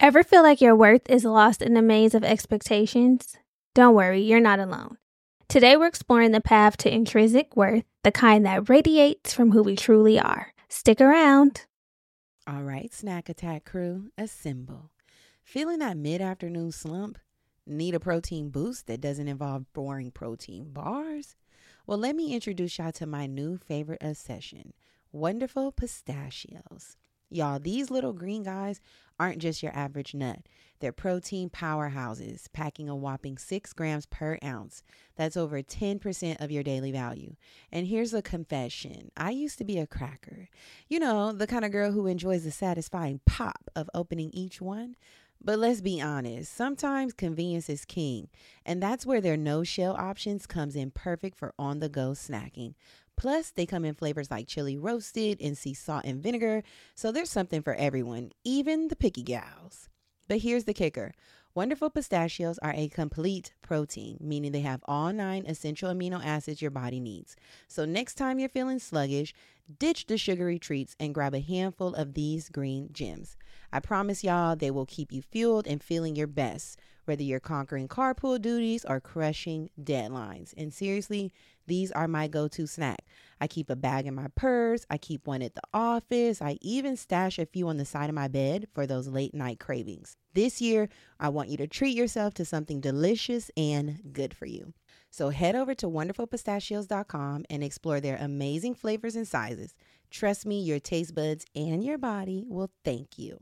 Ever feel like your worth is lost in the maze of expectations? Don't worry, you're not alone. Today we're exploring the path to intrinsic worth, the kind that radiates from who we truly are. Stick around. All right, Snack Attack crew, assemble. Feeling that mid-afternoon slump? Need a protein boost that doesn't involve boring protein bars? Well, let me introduce y'all to my new favorite obsession, Wonderful Pistachios. Y'all, these little green guys aren't just your average nut. They're protein powerhouses, packing a whopping 6 grams per ounce. That's over 10% of your daily value. And here's a confession. I used to be a cracker. You know, the kind of girl who enjoys the satisfying pop of opening each one. But let's be honest, sometimes convenience is king. And that's where their no-shell options comes in perfect for on-the-go snacking. Plus, they come in flavors like chili roasted and sea salt and vinegar. So there's something for everyone, even the picky gals. But here's the kicker. Wonderful Pistachios are a complete protein, meaning they have all 9 essential amino acids your body needs. So next time you're feeling sluggish, ditch the sugary treats and grab a handful of these green gems. I promise y'all they will keep you fueled and feeling your best, whether you're conquering carpool duties or crushing deadlines. And seriously, these are my go-to snack. I keep a bag in my purse. I keep one at the office. I even stash a few on the side of my bed for those late night cravings. This year, I want you to treat yourself to something delicious and good for you. So head over to wonderfulpistachios.com and explore their amazing flavors and sizes. Trust me, your taste buds and your body will thank you.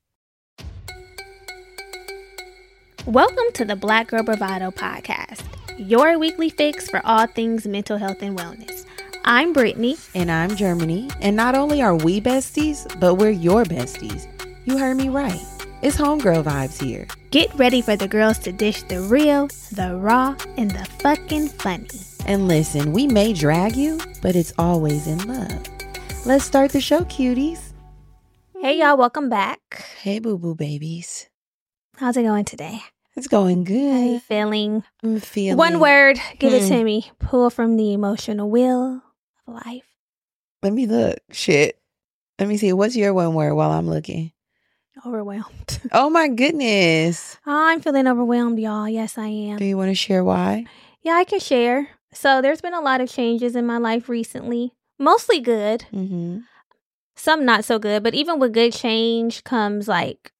Welcome to the Black Girl Bravado podcast, your weekly fix for all things mental health and wellness. I'm Brittany. And I'm Germany. And not only are we besties, but we're your besties. You heard me right. It's homegirl vibes here. Get ready for the girls to dish the real, the raw, and the fucking funny. And listen, we may drag you, but it's always in love. Let's start the show, cuties. Hey, y'all. Welcome back. Hey, boo-boo babies. How's it going today? It's going good. How are you feeling? I'm feeling... One word. Give it to me. Pull from the emotional wheel of life. Let me look. Shit. Let me see. What's your one word while I'm looking? Overwhelmed. Oh, my goodness. I'm feeling overwhelmed, y'all. Yes, I am. Do you want to share why? Yeah, I can share. So there's been a lot of changes in my life recently. Mostly good. Mm-hmm. Some not so good. But even with good change comes like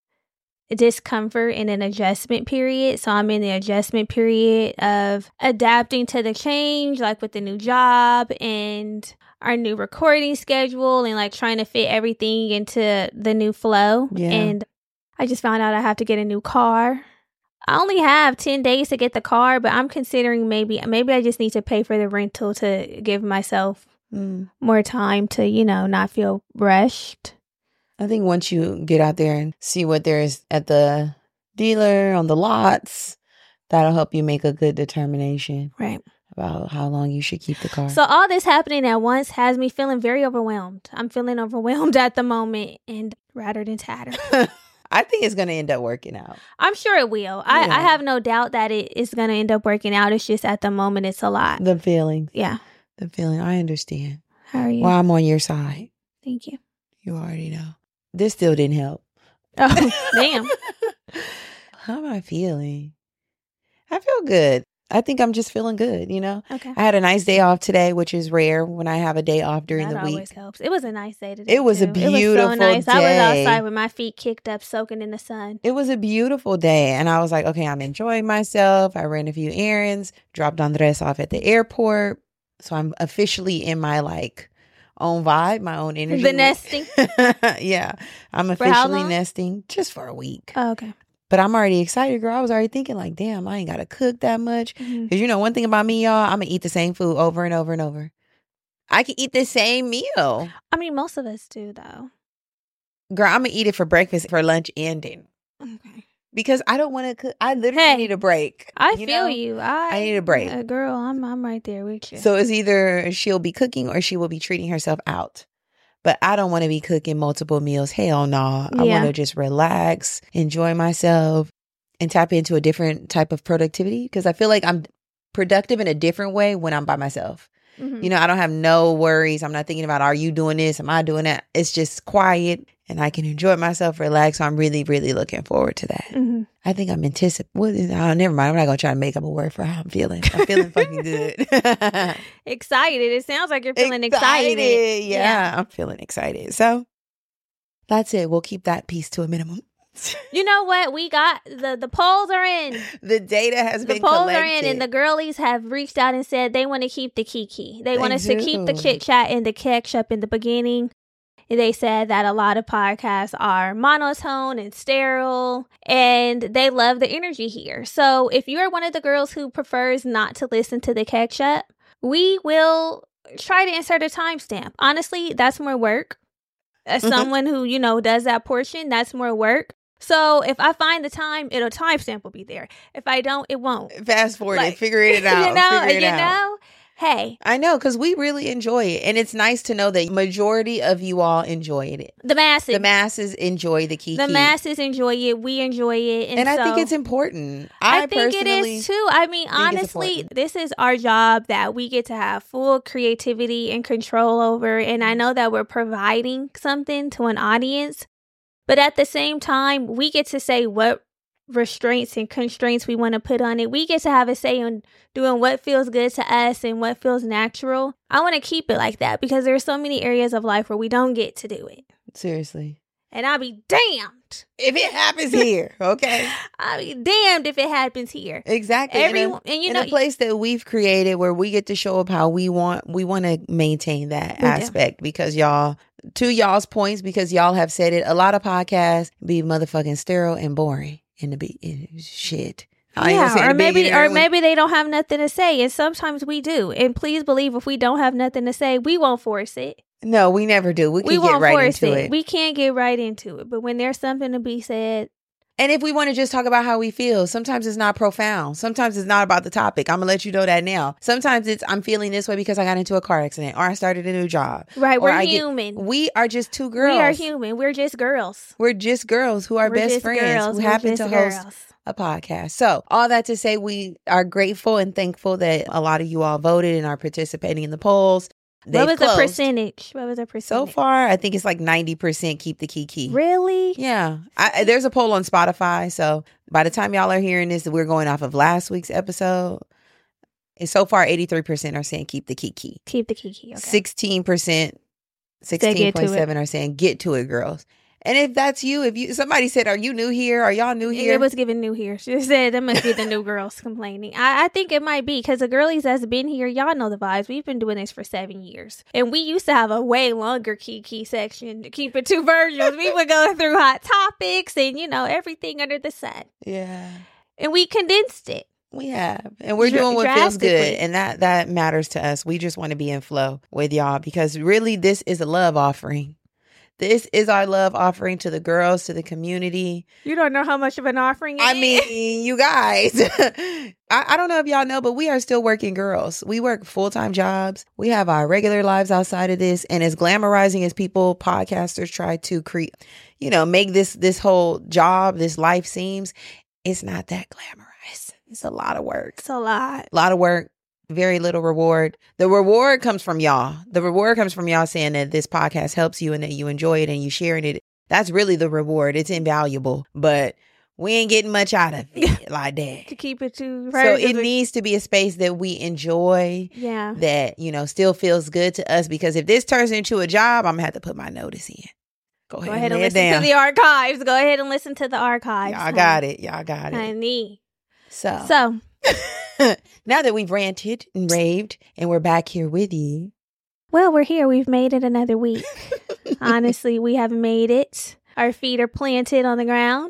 discomfort and an adjustment period. So I'm in the adjustment period of adapting to the change, like with the new job and our new recording schedule and like trying to fit everything into the new flow. Yeah. And I just found out I have to get a new car. I only have 10 days to get the car, but I'm considering maybe I just need to pay for the rental to give myself more time to, not feel rushed. I think once you get out there and see what there is at the dealer, on the lots, that'll help you make a good determination. Right. About how long you should keep the car. So all this happening at once has me feeling very overwhelmed. I'm feeling overwhelmed at the moment and rattled and tattered. I think it's going to end up working out. I'm sure it will. I have no doubt that it is going to end up working out. It's just at the moment it's a lot. The feeling. Yeah. The feeling. I understand. How are you? Well, I'm on your side. Thank you. You already know. This still didn't help. Oh, damn. How am I feeling? I feel good. I think I'm just feeling good, Okay. I had a nice day off today, which is rare when I have a day off during the week. That always helps. It was a nice day today. It was a beautiful It was so nice. day. I was outside with my feet kicked up, soaking in the sun. It was a beautiful day. And I was like, okay, I'm enjoying myself. I ran a few errands, dropped Andres off at the airport. So I'm officially in my own vibe, my own energy. The nesting? Yeah. I'm For how officially long? nesting just for a week. Oh, okay. But I'm already excited, girl. I was already thinking damn, I ain't got to cook that much. Because one thing about me, y'all, I'm going to eat the same food over and over and over. I can eat the same meal. I mean, most of us do, though. Girl, I'm going to eat it for breakfast, for lunch, and dinner. Okay. Because I don't want to cook. I literally need a break. I feel you. I need a break. Girl, I'm right there with you. So it's either she'll be cooking or she will be treating herself out. But I don't want to be cooking multiple meals. Hell no. I want to just relax, enjoy myself, and tap into a different type of productivity. Because I feel like I'm productive in a different way when I'm by myself. I don't have no worries. I'm not thinking about, are you doing this? Am I doing that? It's just quiet and I can enjoy myself, relax. So I'm really, really looking forward to that. Mm-hmm. I think I'm anticipating. Oh, never mind. I'm not going to try to make up a word for how I'm feeling. I'm feeling fucking good. Excited. It sounds like you're feeling excited. Yeah, I'm feeling excited. So that's it. We'll keep that piece to a minimum. You know what? We got the polls are in. The data has been collected. The polls are in, and the girlies have reached out and said they want to keep the kiki. They want us to keep the chit chat and the catch up in the beginning. They said that a lot of podcasts are monotone and sterile, and they love the energy here. So if you're one of the girls who prefers not to listen to the catch up, we will try to insert a timestamp. Honestly, that's more work. As someone who, you know, does that portion, that's more work. So if I find the time, it'll timestamp will be there. If I don't, it won't. Fast forward it, figure it out. You know. Hey, I know, because we really enjoy it, and it's nice to know that majority of you all enjoy it. The masses enjoy the kiki. The masses enjoy it. We enjoy it, and I think it's important. I think it is too. I mean, honestly, this is our job that we get to have full creativity and control over, and I know that we're providing something to an audience, but at the same time, we get to say what restraints and constraints we want to put on it. We get to have a say on doing what feels good to us and what feels natural. I want to keep it like that because there's so many areas of life where we don't get to do it. Seriously. And I'll be damned if it happens here, okay? I'll be damned if it happens here. Exactly. In a place that we've created where we get to show up how we want to maintain that aspect because y'all, to y'all's points, because y'all have said it, a lot of podcasts be motherfucking sterile and boring. Shit. Or maybe they don't have nothing to say, and sometimes we do. And please believe, if we don't have nothing to say, we won't force it. No, we never do. We can get right into it. We can't get right into it. But when there's something to be said, and if we want to just talk about how we feel, sometimes it's not profound. Sometimes it's not about the topic. I'm gonna let you know that now. Sometimes it's I'm feeling this way because I got into a car accident or I started a new job. Right, we're human. We are just two girls. We are human. We're just girls. We're just girls who are best friends who happen to host a podcast. So all that to say, we are grateful and thankful that a lot of you all voted and are participating in the polls. What was the percentage? So far, I think it's like 90% keep the kiki. Really? Yeah. There's a poll on Spotify. So by the time y'all are hearing this, we're going off of last week's episode. And so far, 83% are saying keep the kiki. Keep the kiki. Okay. 16%, 16.7 are saying get to it, girls. And if that's you, somebody said, are you new here? Are y'all new here? It was given new here. She said that must be the new girls complaining. I think it might be because the girlies that's been here, y'all know the vibes. We've been doing this for 7 years. And we used to have a way longer kiki section to keep it 2 versions. We would go through hot topics and, everything under the sun. Yeah. And we condensed it. We have. And we're doing what feels good. And that matters to us. We just want to be in flow with y'all because really this is a love offering. This is our love offering to the girls, to the community. You don't know how much of an offering it is. I mean, you guys, I don't know if y'all know, but we are still working girls. We work full-time jobs. We have our regular lives outside of this. And as glamorizing as podcasters try to make this whole job, this life seems, it's not that glamorous. It's a lot of work. It's a lot. A lot of work. Very little reward. The reward comes from y'all. The reward comes from y'all saying that this podcast helps you and that you enjoy it and you sharing it. That's really the reward. It's invaluable, but we ain't getting much out of it like that. To keep it to so it needs to be a space that we enjoy. Yeah. That, still feels good to us because if this turns into a job, I'm going to have to put my notice in. Go ahead and listen to the archives. Go ahead and listen to the archives. Y'all got it. Honey. So. Now that we've ranted and raved and we're back here with you. Well, we're here. We've made it another week. Honestly, we have made it. Our feet are planted on the ground.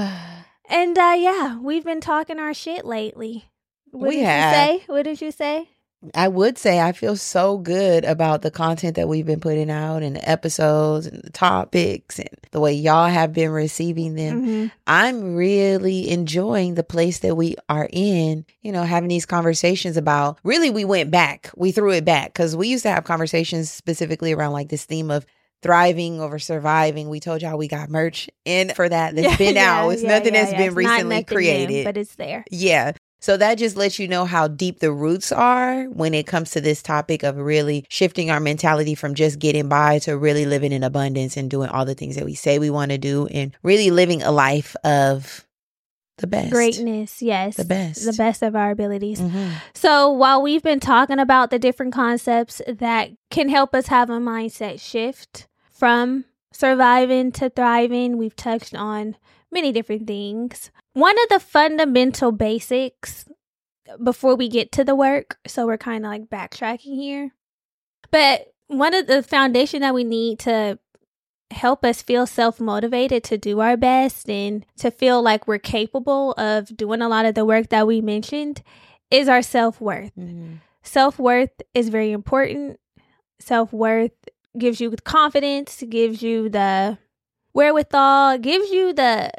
And we've been talking our shit lately. What did you say? I would say I feel so good about the content that we've been putting out and the episodes and the topics and the way y'all have been receiving them. Mm-hmm. I'm really enjoying the place that we are in, having these conversations about, really we went back. We threw it back because we used to have conversations specifically around like this theme of thriving over surviving. We told y'all we got merch in for that. That's been out. It's nothing that's been recently created. New, but it's there. Yeah. So that just lets you know how deep the roots are when it comes to this topic of really shifting our mentality from just getting by to really living in abundance and doing all the things that we say we want to do and really living a life of the best. Greatness, yes. The best. The best of our abilities. Mm-hmm. So while we've been talking about the different concepts that can help us have a mindset shift from surviving to thriving, we've touched on many different things. One of the fundamental basics before we get to the work, so we're kind of like backtracking here, but one of the foundation that we need to help us feel self-motivated to do our best and to feel like we're capable of doing a lot of the work that we mentioned is our self-worth. Mm-hmm. Self-worth is very important. Self-worth gives you confidence, gives you the wherewithal, gives you the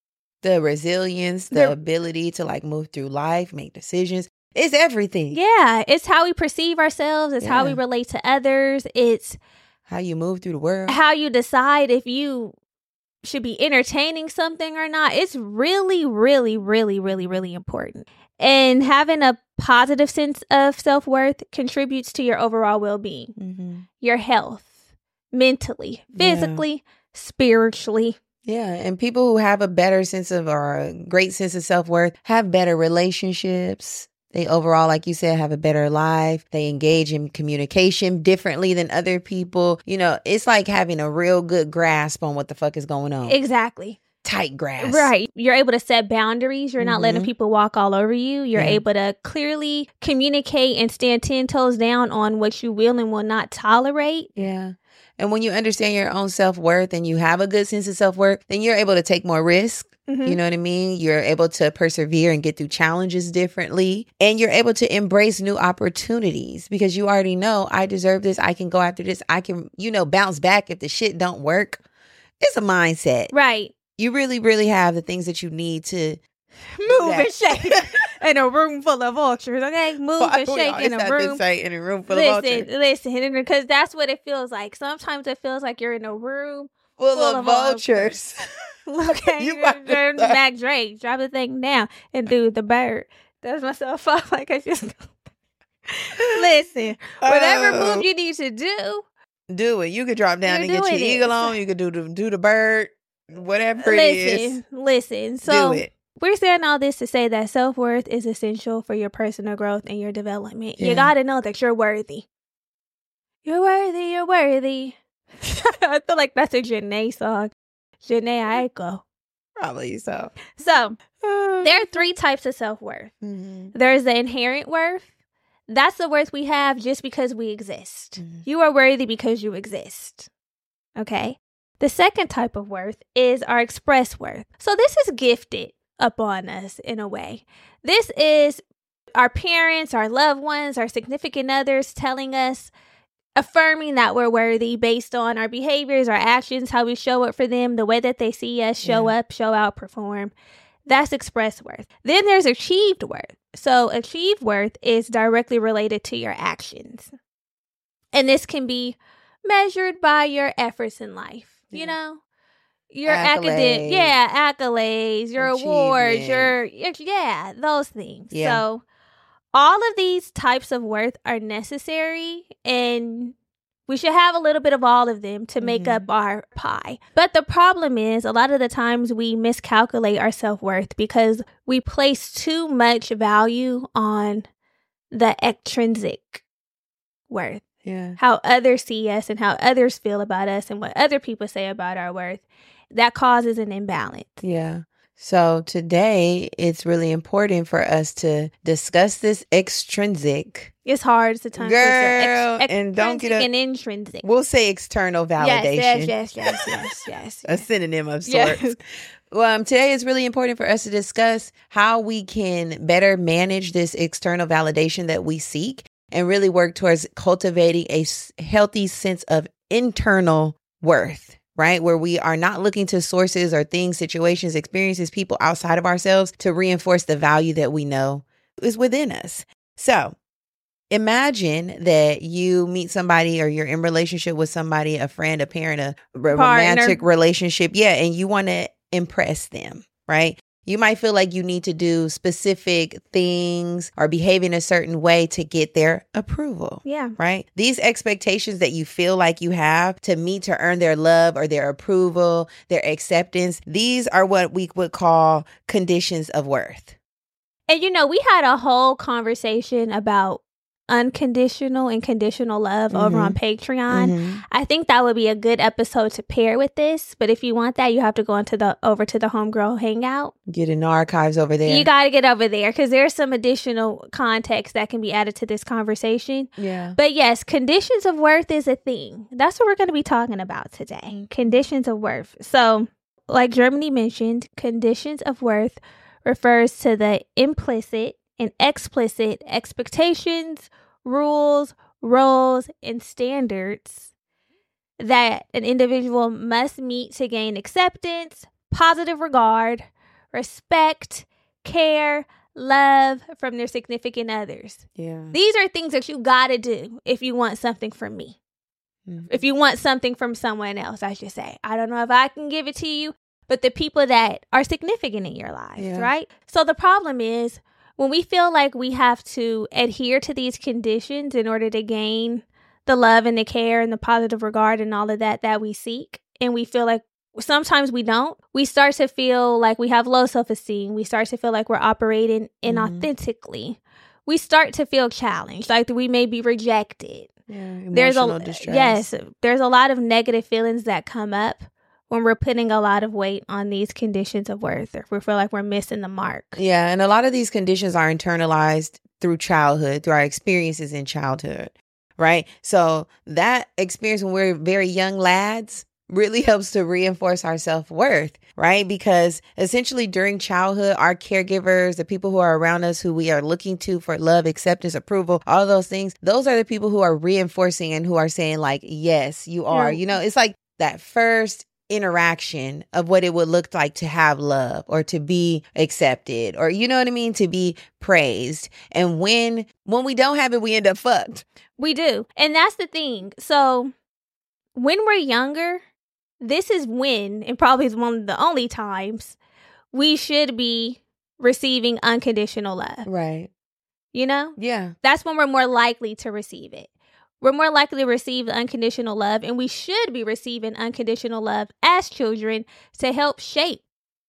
resilience, the ability to like move through life, make decisions. It's everything. Yeah, it's how we perceive ourselves. It's how we relate to others. It's how you move through the world. How you decide if you should be entertaining something or not. It's really, really, really, really, really important. And having a positive sense of self-worth contributes to your overall well-being, your health, mentally, physically, spiritually. Yeah, and people who have a better sense of or a great sense of self-worth have better relationships. They overall, like you said, have a better life. They engage in communication differently than other people. You know, it's like having a real good grasp on what the fuck is going on. Exactly. Tight grasp. Right. You're able to set boundaries. You're not letting people walk all over you. You're able to clearly communicate and stand 10 toes down on what you will and will not tolerate. Yeah. And when you understand your own self-worth and you have a good sense of self-worth, then you're able to take more risk. You know what I mean? You're able to persevere and get through challenges differently. And you're able to embrace new opportunities because you already know, I deserve this. I can go after this. I can, bounce back if the shit don't work. It's a mindset. Right. You really, really have the things that you need to move and shake in a room full of vultures. Okay, move and shake in a room. In a room full of vultures. Listen, because that's what it feels like. Sometimes it feels like you're in a room full of vultures. Okay, you Mac Drake, drop the thing down and do the bird. That's myself off like I just. Listen, whatever move you need to do it. You could drop down and get your eagle on. You could do the bird. Whatever it is. Listen. So do it. We're saying all this to say that self-worth is essential for your personal growth and your development. You got to know that you're worthy. You're worthy. You're worthy. I feel like that's a Janae song. Janae Aiko. Probably so. So there are 3 types of self-worth. There's the inherent worth. That's the worth we have just because we exist. You are worthy because you exist. Okay? The second type of worth is our express worth. So this is gifted upon us in a way. This is our parents, our loved ones, our significant others telling us, affirming that we're worthy based on our behaviors, our actions, how we show up for them, the way that they see us show up, show out, perform. That's express worth. Then there's achieved worth. So achieved worth is directly related to your actions. And this can be measured by your efforts in life. You know, your accolades, accolades, your awards, those things. Yeah. So all of these types of worth are necessary, and we should have a little bit of all of them to make up our pie. But the problem is a lot of the times we miscalculate our self-worth because we place too much value on the extrinsic worth. Yeah. How others see us and how others feel about us and what other people say about our worth. That causes an imbalance. Yeah. So today it's really important for us to discuss this extrinsic. It's hard to time. Girl, and don't get an intrinsic. We'll say external validation. Yes. A synonym of sorts. Yes. Well, today it's really important for us to discuss how we can better manage this external validation that we seek and really work towards cultivating a healthy sense of internal worth, right? Where we are not looking to sources or things, situations, experiences, people outside of ourselves to reinforce the value that we know is within us. So imagine that you meet somebody or you're in relationship with somebody, a friend, a parent, a romantic relationship. Yeah. And you want to impress them, right? You might feel like you need to do specific things or behave in a certain way to get their approval. Yeah. Right? These expectations that you feel like you have to meet to earn their love or their approval, their acceptance, these are what we would call conditions of worth. And we had a whole conversation about unconditional and conditional love over on Patreon. I think that would be a good episode to pair with this. But if you want that, you have to go over to the Homegirl Hangout. Get in the archives over there. You got to get over there because there's some additional context that can be added to this conversation. Yeah. But yes, conditions of worth is a thing. That's what we're going to be talking about today. Conditions of worth. So, like Germany mentioned, conditions of worth refers to the implicit and explicit expectations, rules, roles, and standards that an individual must meet to gain acceptance, positive regard, respect, care, love from their significant others. Yeah. These are things that you gotta do if you want something from me. If you want something from someone else, I should say. I don't know if I can give it to you, but the people that are significant in your lives, right? So the problem is, when we feel like we have to adhere to these conditions in order to gain the love and the care and the positive regard and all of that we seek, and we feel like sometimes we don't, we start to feel like we have low self-esteem. We start to feel like we're operating inauthentically. We start to feel challenged, like we may be rejected. Yeah, emotional distress. Yes, there's a lot of negative feelings that come up when we're putting a lot of weight on these conditions of worth, or if we feel like we're missing the mark. Yeah, and a lot of these conditions are internalized through childhood, through our experiences in childhood, right? So that experience when we're very young lads really helps to reinforce our self-worth, right? Because essentially during childhood, our caregivers, the people who are around us, who we are looking to for love, acceptance, approval, all those things, those are the people who are reinforcing and who are saying like, yes, you are. It's like that first interaction of what it would look like to have love or to be accepted or to be praised. And when we don't have it, we end up fucked. We do. And that's the thing. So when we're younger, this is when, and probably is one of the only times, we should be receiving unconditional love. Right. Yeah. That's when we're more likely to receive it. We're more likely to receive the unconditional love, and we should be receiving unconditional love as children to help shape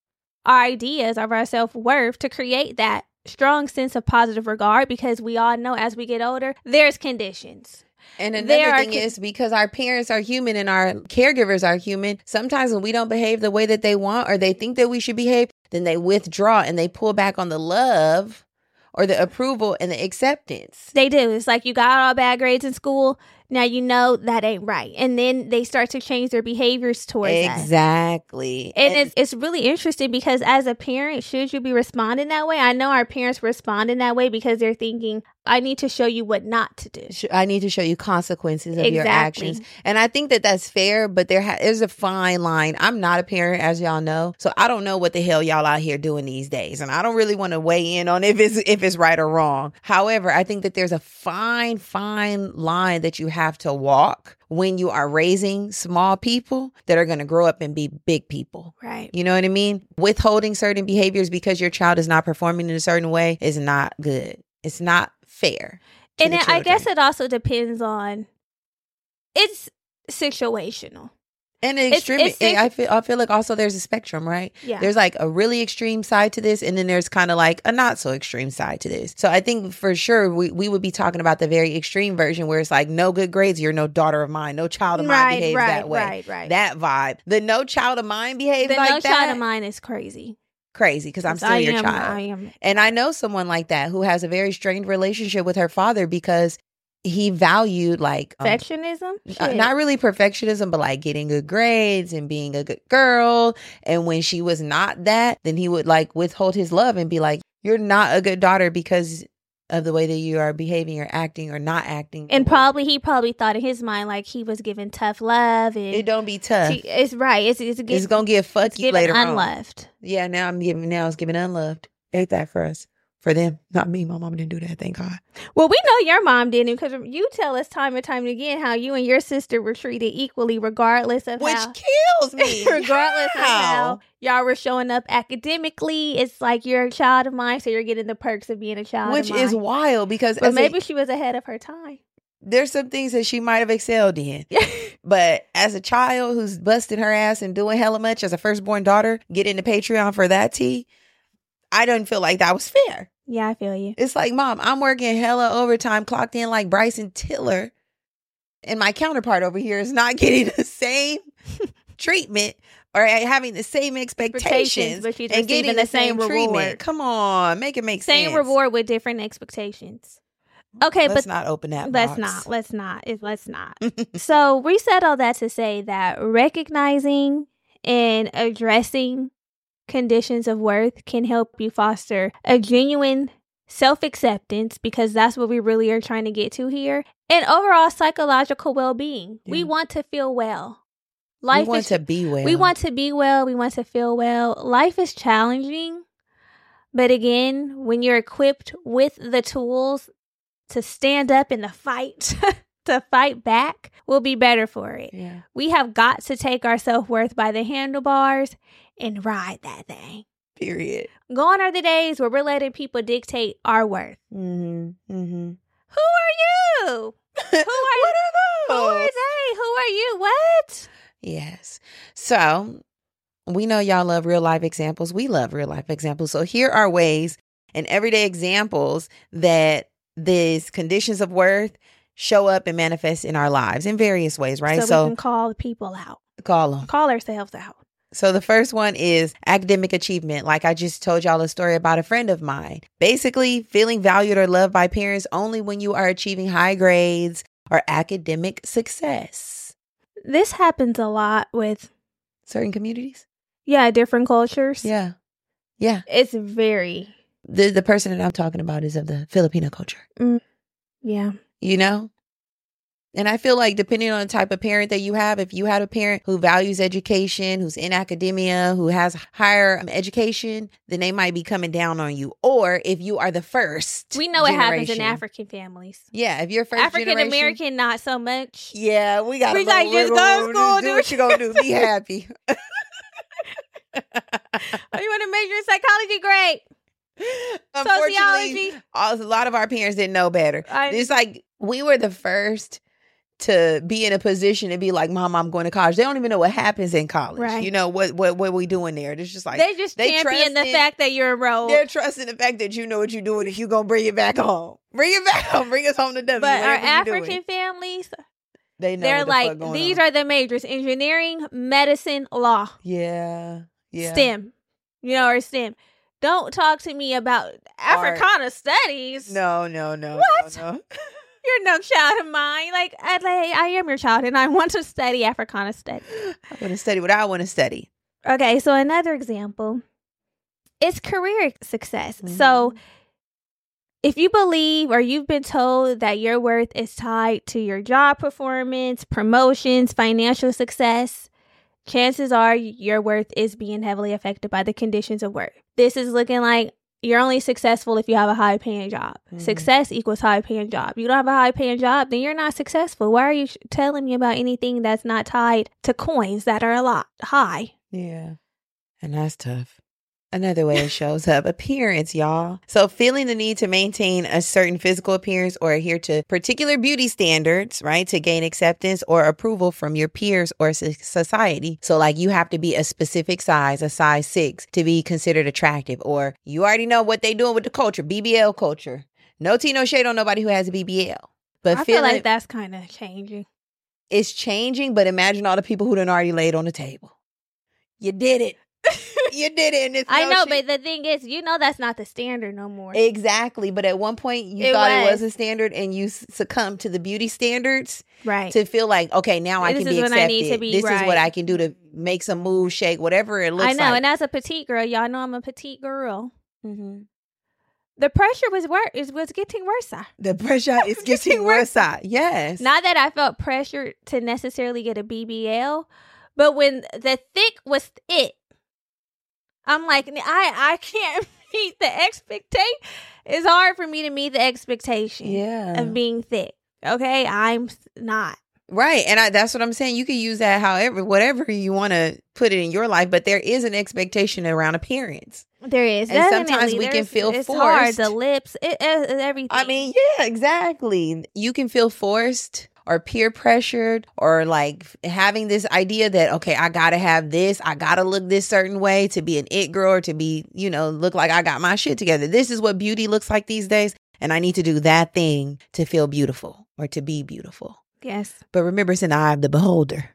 our ideas of our self-worth, to create that strong sense of positive regard, because we all know as we get older, there's conditions. And another thing is, because our parents are human and our caregivers are human, sometimes when we don't behave the way that they want or they think that we should behave, then they withdraw and they pull back on the love or the approval and the acceptance. They do. It's like, you got all bad grades in school. Now you know that ain't right. And then they start to change their behaviors towards us. Exactly. And it's really interesting, because as a parent, should you be responding that way? I know our parents respond in that way because they're thinking, I need to show you what not to do. I need to show you consequences of your actions. And I think that that's fair, but there's a fine line. I'm not a parent, as y'all know, so I don't know what the hell y'all out here doing these days. And I don't really want to weigh in on if it's right or wrong. However, I think that there's a fine line that you have to walk when you are raising small people that are going to grow up and be big people. Right. You know what I mean? Withholding certain behaviors because your child is not performing in a certain way is not good. It's not fair. And I guess it also depends on, it's situational. And the extreme, I feel like also there's a spectrum, right? Yeah. There's like a really extreme side to this, and then there's kind of like a not so extreme side to this. So I think for sure we would be talking about the very extreme version where it's like, no good grades, you're no daughter of mine, no child of mine behaves that way. Right. That vibe. The no child of mine behaves like that. The no child of mine is crazy. Because I'm still your child. I am. And I know someone like that who has a very strained relationship with her father because he valued like perfectionism, not really perfectionism, but like getting good grades and being a good girl. And when she was not that, then he would like withhold his love and be like, you're not a good daughter because of the way that you are behaving or acting or not acting. And he probably thought in his mind like he was giving tough love. And it don't be tough. It's right. It's gonna give fuck you later unloved. On. Yeah, now it's giving unloved. Ain't that for us For them, not me. My mom didn't do that, thank God. Well, we know your mom didn't, because you tell us time and time again how you and your sister were treated equally, regardless of Which how, kills me. regardless of How? how y'all were showing up academically. It's like you're a child of mine, so you're getting the perks of being a child Which of mine. is wild, because But maybe she was ahead of her time. there's some things that she might have excelled in. But as a child who's busting her ass and doing hella much, as a firstborn daughter, getting the Patreon for that tea, I didn't feel like that was fair. Yeah, I feel you. It's like, Mom, I'm working hella overtime, clocked in like Bryson Tiller, and my counterpart over here is not getting the same treatment or having the same expectations, but she's and receiving getting the same reward. Come on, make it make sense. Same reward with different expectations. Okay, Let's but not open that let's box. not. So we said all that to say that recognizing and addressing conditions of worth can help you foster a genuine self-acceptance, because that's what we really are trying to get to here, and overall psychological well-being. Yeah. We want to feel well. We want to be well. We want to be well. We want to feel well. Life is challenging, but again, when you're equipped with the tools to stand up in the fight, to fight back, we'll be better for it. Yeah. We have got to take our self-worth by the handlebars and ride that thing. Period. Gone are the days where we're letting people dictate our worth. Mm-hmm. Mm-hmm. Who are you? Who are What are Who those? are they? Who are you? What? Yes. So we know y'all love real life examples. We love real life examples. So here are ways and everyday examples that these conditions of worth show up and manifest in our lives in various ways, right? So we can call people out. Call them. Call ourselves out. So the first one is academic achievement. Like I just told y'all a story about a friend of mine. Basically, feeling valued or loved by parents only when you are achieving high grades or academic success. This happens a lot with, Certain communities? different cultures. Yeah. Yeah. It's very, The person that I'm talking about is of the Filipino culture. yeah. You know? And I feel like depending on the type of parent that you have, if you had a parent who values education, who's in academia, who has higher education, then they might be coming down on you. Or if you are the first We know it happens in generation. African families. Yeah, if you're first African generation. American, not so much. Yeah, we got We like, just go to school, do what you gonna do. Be happy. Oh, you want to major in psychology? Great. Unfortunately, Sociology. a lot of our parents didn't know better. I- It's like we were the first to be in a position to be like, Mom, I'm going to college. They don't even know what happens in college. Right. You know, what we doing there. It's just like, They just they champion the trusted- fact that you're enrolled. they're trusting the fact that you know what you're doing if you're going to bring it back home. Bring it back home. Bring us home to W. But our whatever you're doing. African families, They know they're what the fuck like, going these on. are the majors: engineering, medicine, law, Yeah. Yeah. STEM. Or STEM. Don't talk to me about Africana studies. No. What? No. You're no child of mine. Like, I am your child, and I want to study Africana studies. I want to study what I want to study. Okay, so another example is career success. Mm-hmm. So if you believe or you've been told that your worth is tied to your job performance, promotions, financial success, chances are your worth is being heavily affected by the conditions of work. This is looking like you're only successful if you have a high-paying job. Mhm. Success equals high-paying job. You don't have a high-paying job, then you're not successful. Why are you telling me about anything that's not tied to coins that are a lot high? Yeah. And that's tough. Another way it shows up, appearance, y'all. So feeling the need to maintain a certain physical appearance or adhere to particular beauty standards, right, to gain acceptance or approval from your peers or society. So like you have to be a specific size, a size 6, to be considered attractive. Or you already know what they doing with the culture, BBL culture. No tea, no shade on nobody who has a BBL. But I feel like that's kind of changing. It's changing, but imagine all the people who done already laid on the table. You did it. You did it. And it's I no know, shit. but the thing is, that's not the standard no more. Exactly. But at one point, you thought it was a standard and you succumbed to the beauty standards Right. to feel like, okay, now I This can is be what accepted. I need to be, This is what right. I can do to make some moves, shake, whatever it looks I know. like. And as a petite girl, y'all know I'm a petite girl. Mm-hmm. The pressure was getting worse. The pressure is getting worse. Yes. Not that I felt pressure to necessarily get a BBL, but when the thick was it, I'm like, I can't meet the expectation. It's hard for me to meet the expectation of being thick. Okay, I'm not. Right. And that's what I'm saying. You can use that however, whatever you want to put it in your life. But there is an expectation around appearance. There is. And sometimes we can feel it's forced. Hard, the lips, everything. I mean, yeah, exactly. You can feel forced or peer pressured or like having this idea that, okay, I got to have this. I got to look this certain way to be an it girl or to be, look like I got my shit together. This is what beauty looks like these days. And I need to do that thing to feel beautiful or to be beautiful. Yes. But remember, it's in the eye of the beholder.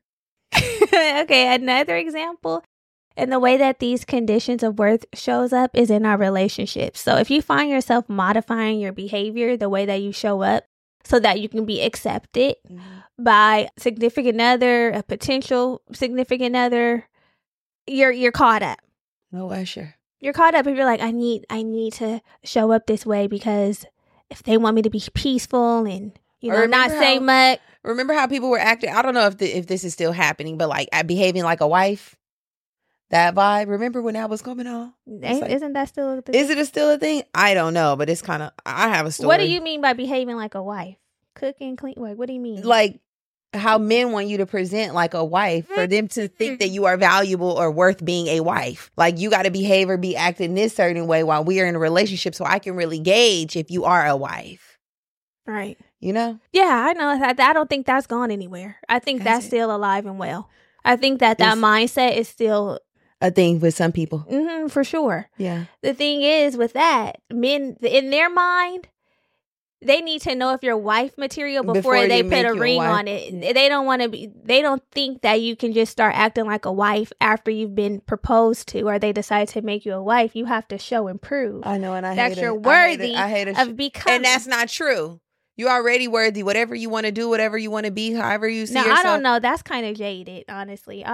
Okay, another example. And the way that these conditions of worth shows up is in our relationships. So if you find yourself modifying your behavior, the way that you show up, so that you can be accepted by significant other, a potential significant other, you're caught up. No, Usher. You're caught up if you're like, I need to show up this way because if they want me to be peaceful and not say much. Remember how people were acting? I don't know if this is still happening, but like behaving like a wife. That vibe. Remember when that was coming on? Isn't that still a thing? Is it still a thing? I don't know, but it's kind of. I have a story. What do you mean by behaving like a wife? Cooking, clean. What do you mean? Like how men want you to present like a wife for them to think that you are valuable or worth being a wife. Like you got to behave or be acting this certain way while we are in a relationship, so I can really gauge if you are a wife. Right. Yeah, I know. I don't think that's gone anywhere. I think that's still alive and well. I think that mindset is still a thing with some people. For sure. Yeah. The thing is with that, men in their mind, they need to know if you're wife material before they put a ring on it. They don't think that you can just start acting like a wife after you've been proposed to or they decide to make you a wife. You have to show and prove. I know, and that you're worthy of becoming. And that's not true. You're already worthy. Whatever you want to do, whatever you want to be, however you see yourself. I don't know. That's kind of jaded, honestly.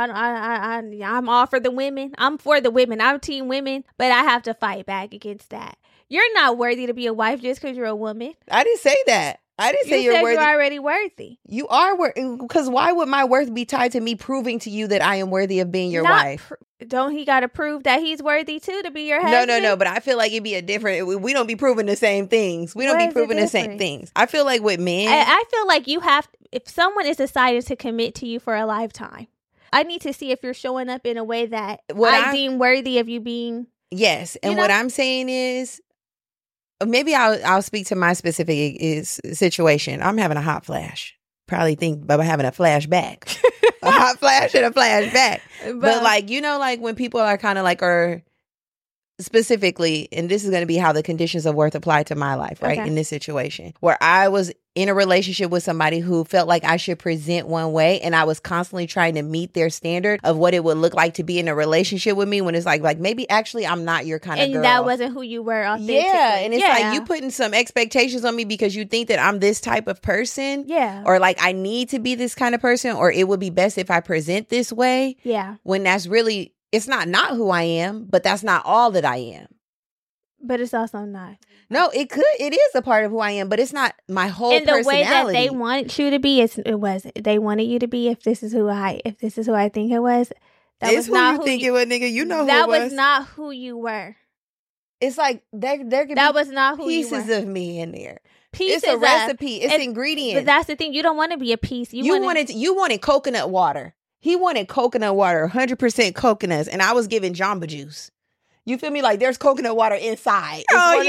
I'm all for the women. I'm for the women. I'm team women, but I have to fight back against that. You're not worthy to be a wife just because you're a woman. I didn't say that. I didn't say you're worthy. You're already worthy. You are worthy. Because why would my worth be tied to me proving to you that I am worthy of being your wife? Don't he got to prove that he's worthy too to be your husband? No. But I feel like it'd be a different. We don't be proving the same things. We don't be proving the same things. I feel like with men, I feel like you have. If someone is decided to commit to you for a lifetime, I need to see if you're showing up in a way that I deem worthy of you being. Yes, and what I'm saying is, maybe I'll speak to my specific situation. I'm having a hot flash. Probably think about having a flashback. A hot flash and a flashback. But like, like when people are kind of like, or specifically, and this is going to be how the conditions of worth apply to my life, right? Okay. In this situation where I was in a relationship with somebody who felt like I should present one way, and I was constantly trying to meet their standard of what it would look like to be in a relationship with me, when it's like maybe actually I'm not your kind of girl. And that wasn't who you were authentically. Yeah, and it's like you putting some expectations on me because you think that I'm this type of person. Yeah. Or like I need to be this kind of person, or it would be best if I present this way. Yeah. When that's really, it's not who I am, but that's not all that I am. But it's also not. No, it is a part of who I am, but it's not my whole personality. And the way that they wanted you to be, they wanted you to be, if this is who I think it was. That was not who you think it was, nigga. You know who it was. That was not who you were. It's like there could that was not who pieces you were. Of me in there. Pieces it's a recipe. It's ingredients. But that's the thing. You don't want to be a piece. You wanted coconut water. He wanted coconut water, 100% coconuts, and I was giving Jamba Juice. You feel me? Like there's coconut water inside. It's hell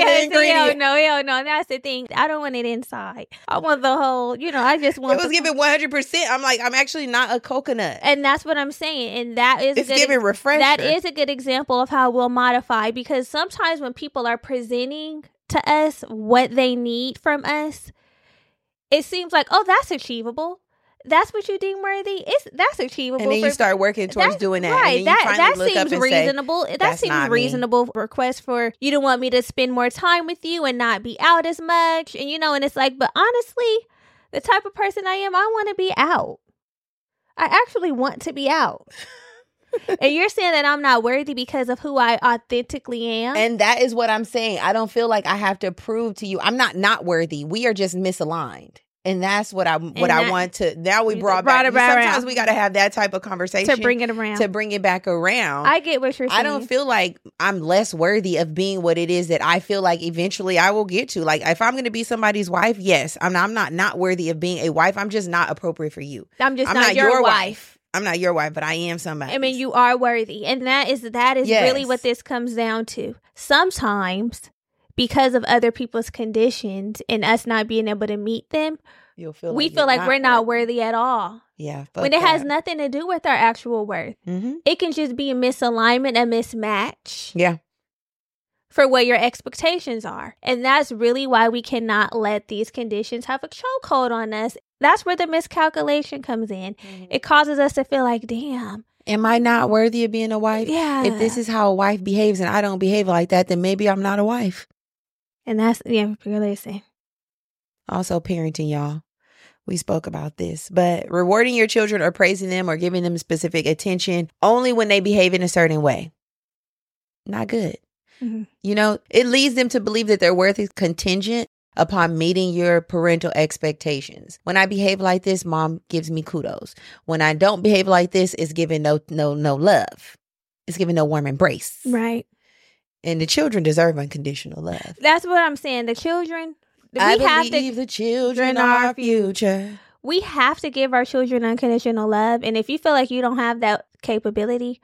no. That's the thing. I don't want it inside. I want the whole, I just want. It was giving 100%. I'm like, I'm actually not a coconut. And that's what I'm saying. And that is giving refresher. That is a good example of how we'll modify, because sometimes when people are presenting to us what they need from us, it seems like, oh, that's achievable. That's what you deem worthy. That's achievable. And then you start working towards doing that. Right. And then that seems reasonable. That seems reasonable request for, you don't want me to spend more time with you and not be out as much. And and it's like, but honestly, the type of person I am, I want to be out. I actually want to be out. And you're saying that I'm not worthy because of who I authentically am? And that is what I'm saying. I don't feel like I have to prove to you. I'm not worthy. We are just misaligned. And that's what I want to. Now we brought it back. back Sometimes around. we got to have that type of conversation To bring it around. to bring it back around. I get what you're saying. I don't feel like I'm less worthy of being what it is that I feel like eventually I will get to. Like if I'm going to be somebody's wife, yes, I'm not worthy of being a wife. I'm just not appropriate for you. I'm not your wife. I'm not your wife, but I am somebody. I mean, you are worthy, and that is Yes. really what this comes down to. Sometimes, because of other people's conditions and us not being able to meet them, we feel like we're not worthy at all. Yeah. When it has nothing to do with our actual worth. Mm-hmm. It can just be a misalignment, a mismatch. Yeah. For what your expectations are. And that's really why we cannot let these conditions have a chokehold on us. That's where the miscalculation comes in. Mm-hmm. It causes us to feel like, damn. Am I not worthy of being a wife? Yeah. If this is how a wife behaves and I don't behave like that, then maybe I'm not a wife. And that's, listen. Also parenting, y'all. We spoke about this, but rewarding your children or praising them or giving them specific attention only when they behave in a certain way. Not good. Mm-hmm. You know, it leads them to believe that their worth is contingent upon meeting your parental expectations. When I behave like this, mom gives me kudos. When I don't behave like this, it's giving no love. It's giving no warm embrace. Right. And the children deserve unconditional love. That's what I'm saying. The children, I believe the children are our future. We have to give our children unconditional love. And if you feel like you don't have that capability,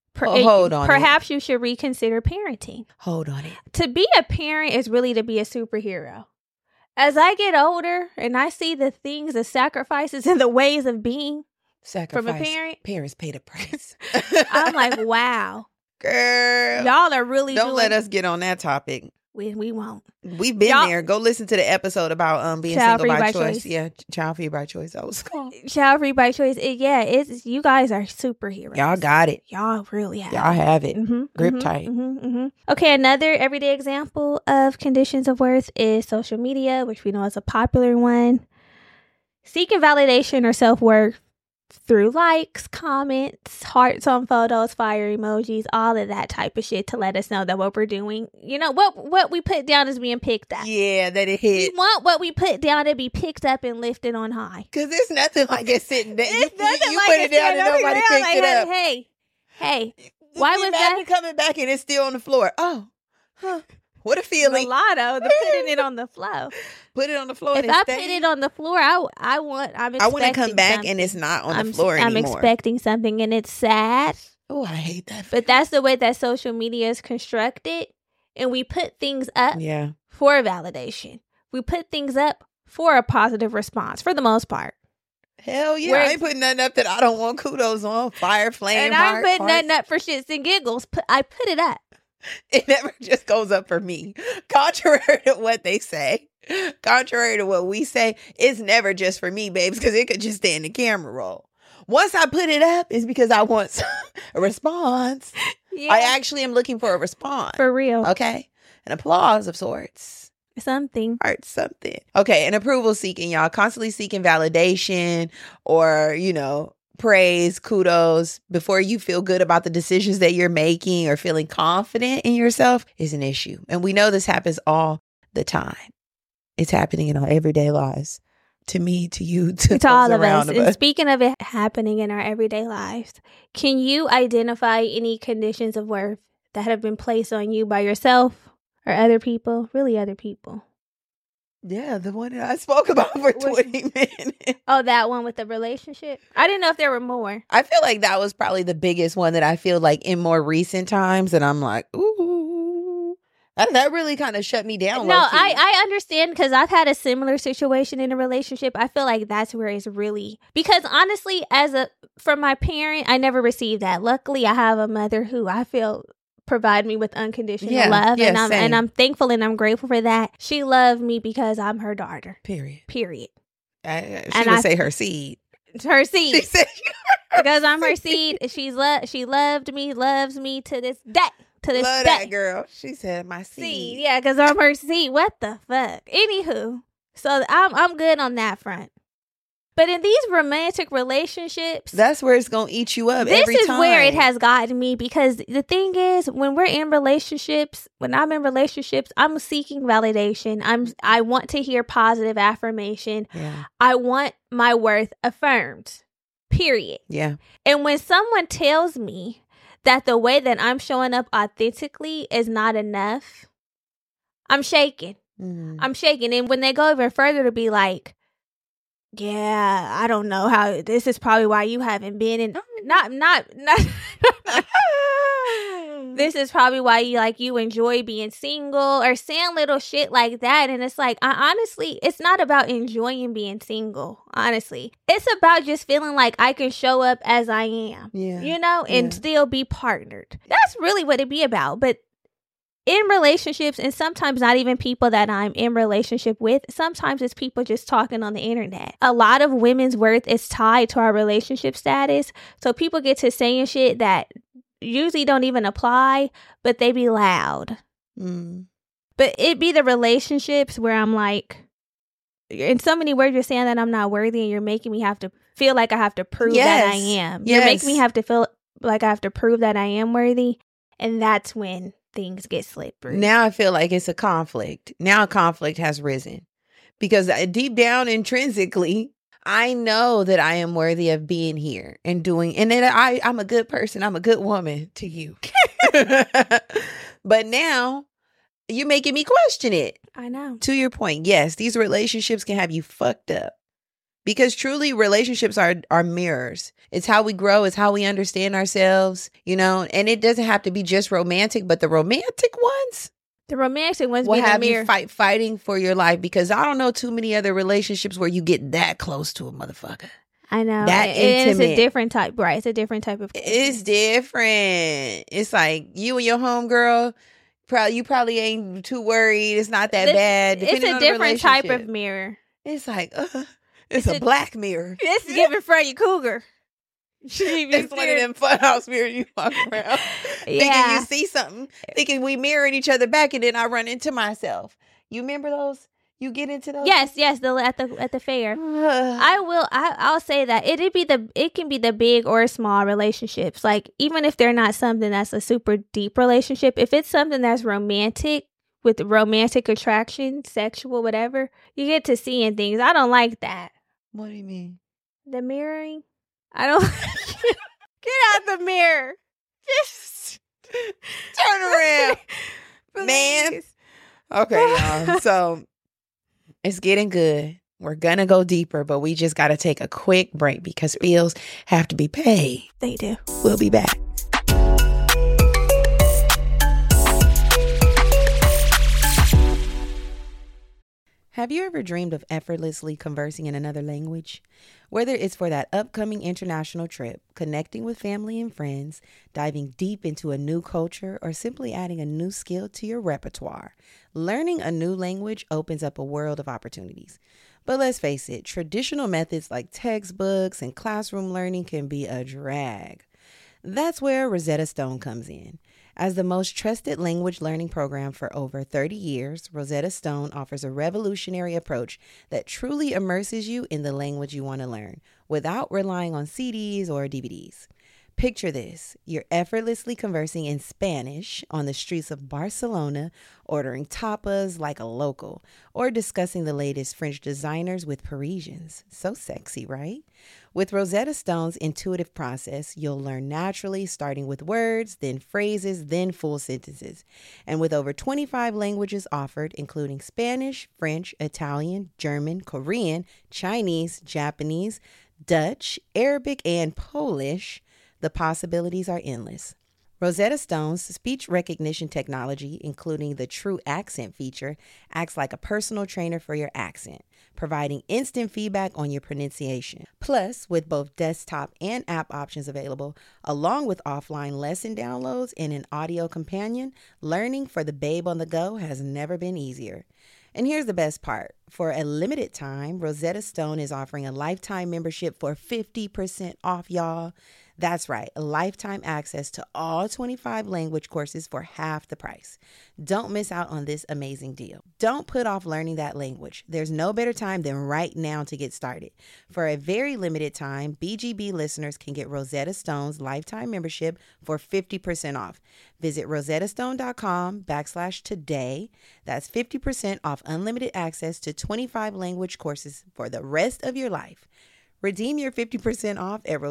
hold on. Perhaps you should reconsider parenting. Hold on it. To be a parent is really to be a superhero. As I get older and I see the things, the sacrifices, and the ways of being from a parent, parents pay the price. I'm like, wow, girl, y'all are really don't let us get on that topic. We won't. We've been there. Go listen to the episode about being single by choice. Yeah, child free by choice. That was cool. Child free by choice. It's you guys are superheroes. Y'all got it. Y'all really have. Y'all have it. Mm-hmm, Grip tight. Mm-hmm, mm-hmm. Okay, another everyday example of conditions of worth is social media, which we know is a popular one. Seeking validation or self-worth through likes, comments, hearts on photos, fire emojis, all of that type of shit to let us know that what we're doing, what we put down is being picked up. Yeah, that it hit. We want what we put down to be picked up and lifted on high. Because there's nothing like it sitting there. It's nothing you like put it down and nobody picked it up. Hey, why was that coming back and it's still on the floor? Oh, huh. What a feeling. Mulatto, the putting it on the floor. Put it on the floor. If I put it on the floor, I want to come back something. And it's not on the floor anymore. I'm expecting something and it's sad. Oh, I hate that. But that's the way that social media is constructed. And we put things up for validation. We put things up for a positive response for the most part. Hell yeah. I ain't putting nothing up that I don't want kudos on. Fire, flame, and I'm putting nothing up for shits and giggles. I put it up. It never just goes up for me. Contrary to what they say, contrary to what we say, it's never just for me, babes, because it could just stay in the camera roll. Once I put it up, it's because I want a response. Yeah. I actually am looking for a response. For real. Okay? An applause of sorts. Something. Art something. Okay, and approval seeking, y'all. Constantly seeking validation or, praise, kudos before you feel good about the decisions that you're making or feeling confident in yourself is an issue. And we know this happens all the time. It's happening in our everyday lives. To me, to you, to all of us. And speaking of it happening in our everyday lives, can you identify any conditions of worth that have been placed on you by yourself or other people? Really other people. Yeah, the one that I spoke about for 20 minutes. Oh, that one with the relationship? I didn't know if there were more. I feel like that was probably the biggest one that I feel like in more recent times. And I'm like, ooh, that really kind of shut me down. No, I understand because I've had a similar situation in a relationship. I feel like that's where it's really, because honestly, from my parent, I never received that. Luckily, I have a mother who I feel provide me with unconditional love, and I'm thankful and I'm grateful for that. She loved me because I'm her daughter. Period. She would say her seed. Her seed. She said because I'm her seed. She loved me, loves me to this day. Love that girl. She said my seed. Yeah, because I'm her seed. What the fuck? Anywho, so I'm good on that front. But in these romantic relationships, that's where it's going to eat you up every time. This is where it has gotten me, because the thing is, when I'm in relationships, I'm seeking validation. I want to hear positive affirmation. Yeah. I want my worth affirmed. Period. Yeah. And when someone tells me that the way that I'm showing up authentically is not enough, I'm shaking. Mm-hmm. I'm shaking. And when they go even further to be like, yeah, I don't know how, this is probably why you haven't been in, not this is probably why you enjoy being single, or saying little shit like that. And it's like, honestly, it's not about enjoying being single. Honestly, it's about just feeling like I can show up as I am, and still be partnered. That's really what it be about. But in relationships, and sometimes not even people that I'm in relationship with, sometimes it's people just talking on the internet. A lot of women's worth is tied to our relationship status. So people get to saying shit that usually don't even apply, but they be loud. But it be the relationships where I'm like, in so many words, you're saying that I'm not worthy, and you're making me have to feel like I have to prove that I am. You're making me have to feel like I have to prove that I am worthy. And that's when things get slippery. Now I feel like it's a conflict. Now a conflict has risen, because deep down intrinsically, I know that I am worthy of being here and doing, and that I'm a good person. I'm a good woman to you. But now you're making me question it. I know. To your point, yes, these relationships can have you fucked up. Because truly, relationships are mirrors. It's how we grow. It's how we understand ourselves, and it doesn't have to be just romantic, but the romantic ones will have you fighting for your life, because I don't know too many other relationships where you get that close to a motherfucker. I know. That intimate. It's a different type, right? It's a different type of. It's different. It's like you and your homegirl, you probably ain't too worried. It's not that bad. It's a different type of mirror. It's like, it's a black mirror. It's giving Freddy Cougar. It's one of them funhouse mirrors you walk around thinking you see something, thinking we mirrored each other back, and then I run into myself. You remember those? You get into those? Yes. At the fair. I'll say that it can be the big or small relationships. Like, even if they're not something that's a super deep relationship, if it's something that's romantic, with romantic attraction, sexual, whatever, you get to seeing things. I don't like that. What do you mean? The mirroring? I don't. Get out the mirror. Just turn around. Man. Okay, y'all. So it's getting good. We're going to go deeper, but we just got to take a quick break because bills have to be paid. They do. We'll be back. Have you ever dreamed of effortlessly conversing in another language? Whether it's for that upcoming international trip, connecting with family and friends, diving deep into a new culture, or simply adding a new skill to your repertoire, learning a new language opens up a world of opportunities. But let's face it, traditional methods like textbooks and classroom learning can be a drag. That's where Rosetta Stone comes in. As the most trusted language learning program for over 30 years, Rosetta Stone offers a revolutionary approach that truly immerses you in the language you want to learn without relying on CDs or DVDs. Picture this. You're effortlessly conversing in Spanish on the streets of Barcelona, ordering tapas like a local, or discussing the latest French designers with Parisians. So sexy, right? With Rosetta Stone's intuitive process, you'll learn naturally, starting with words, then phrases, then full sentences. And with over 25 languages offered, including Spanish, French, Italian, German, Korean, Chinese, Japanese, Dutch, Arabic, and Polish, the possibilities are endless. Rosetta Stone's speech recognition technology, including the True Accent feature, acts like a personal trainer for your accent, providing instant feedback on your pronunciation. Plus, with both desktop and app options available, along with offline lesson downloads and an audio companion, learning for the babe on the go has never been easier. And here's the best part. For a limited time, Rosetta Stone is offering a lifetime membership for 50% off, y'all. That's right, lifetime access to all 25 language courses for half the price. Don't miss out on this amazing deal. Don't put off learning that language. There's no better time than right now to get started. For a very limited time, BGB listeners can get Rosetta Stone's lifetime membership for 50% off. Visit rosettastone.com/today. That's 50% off unlimited access to 25 language courses for the rest of your life. Redeem your 50% off at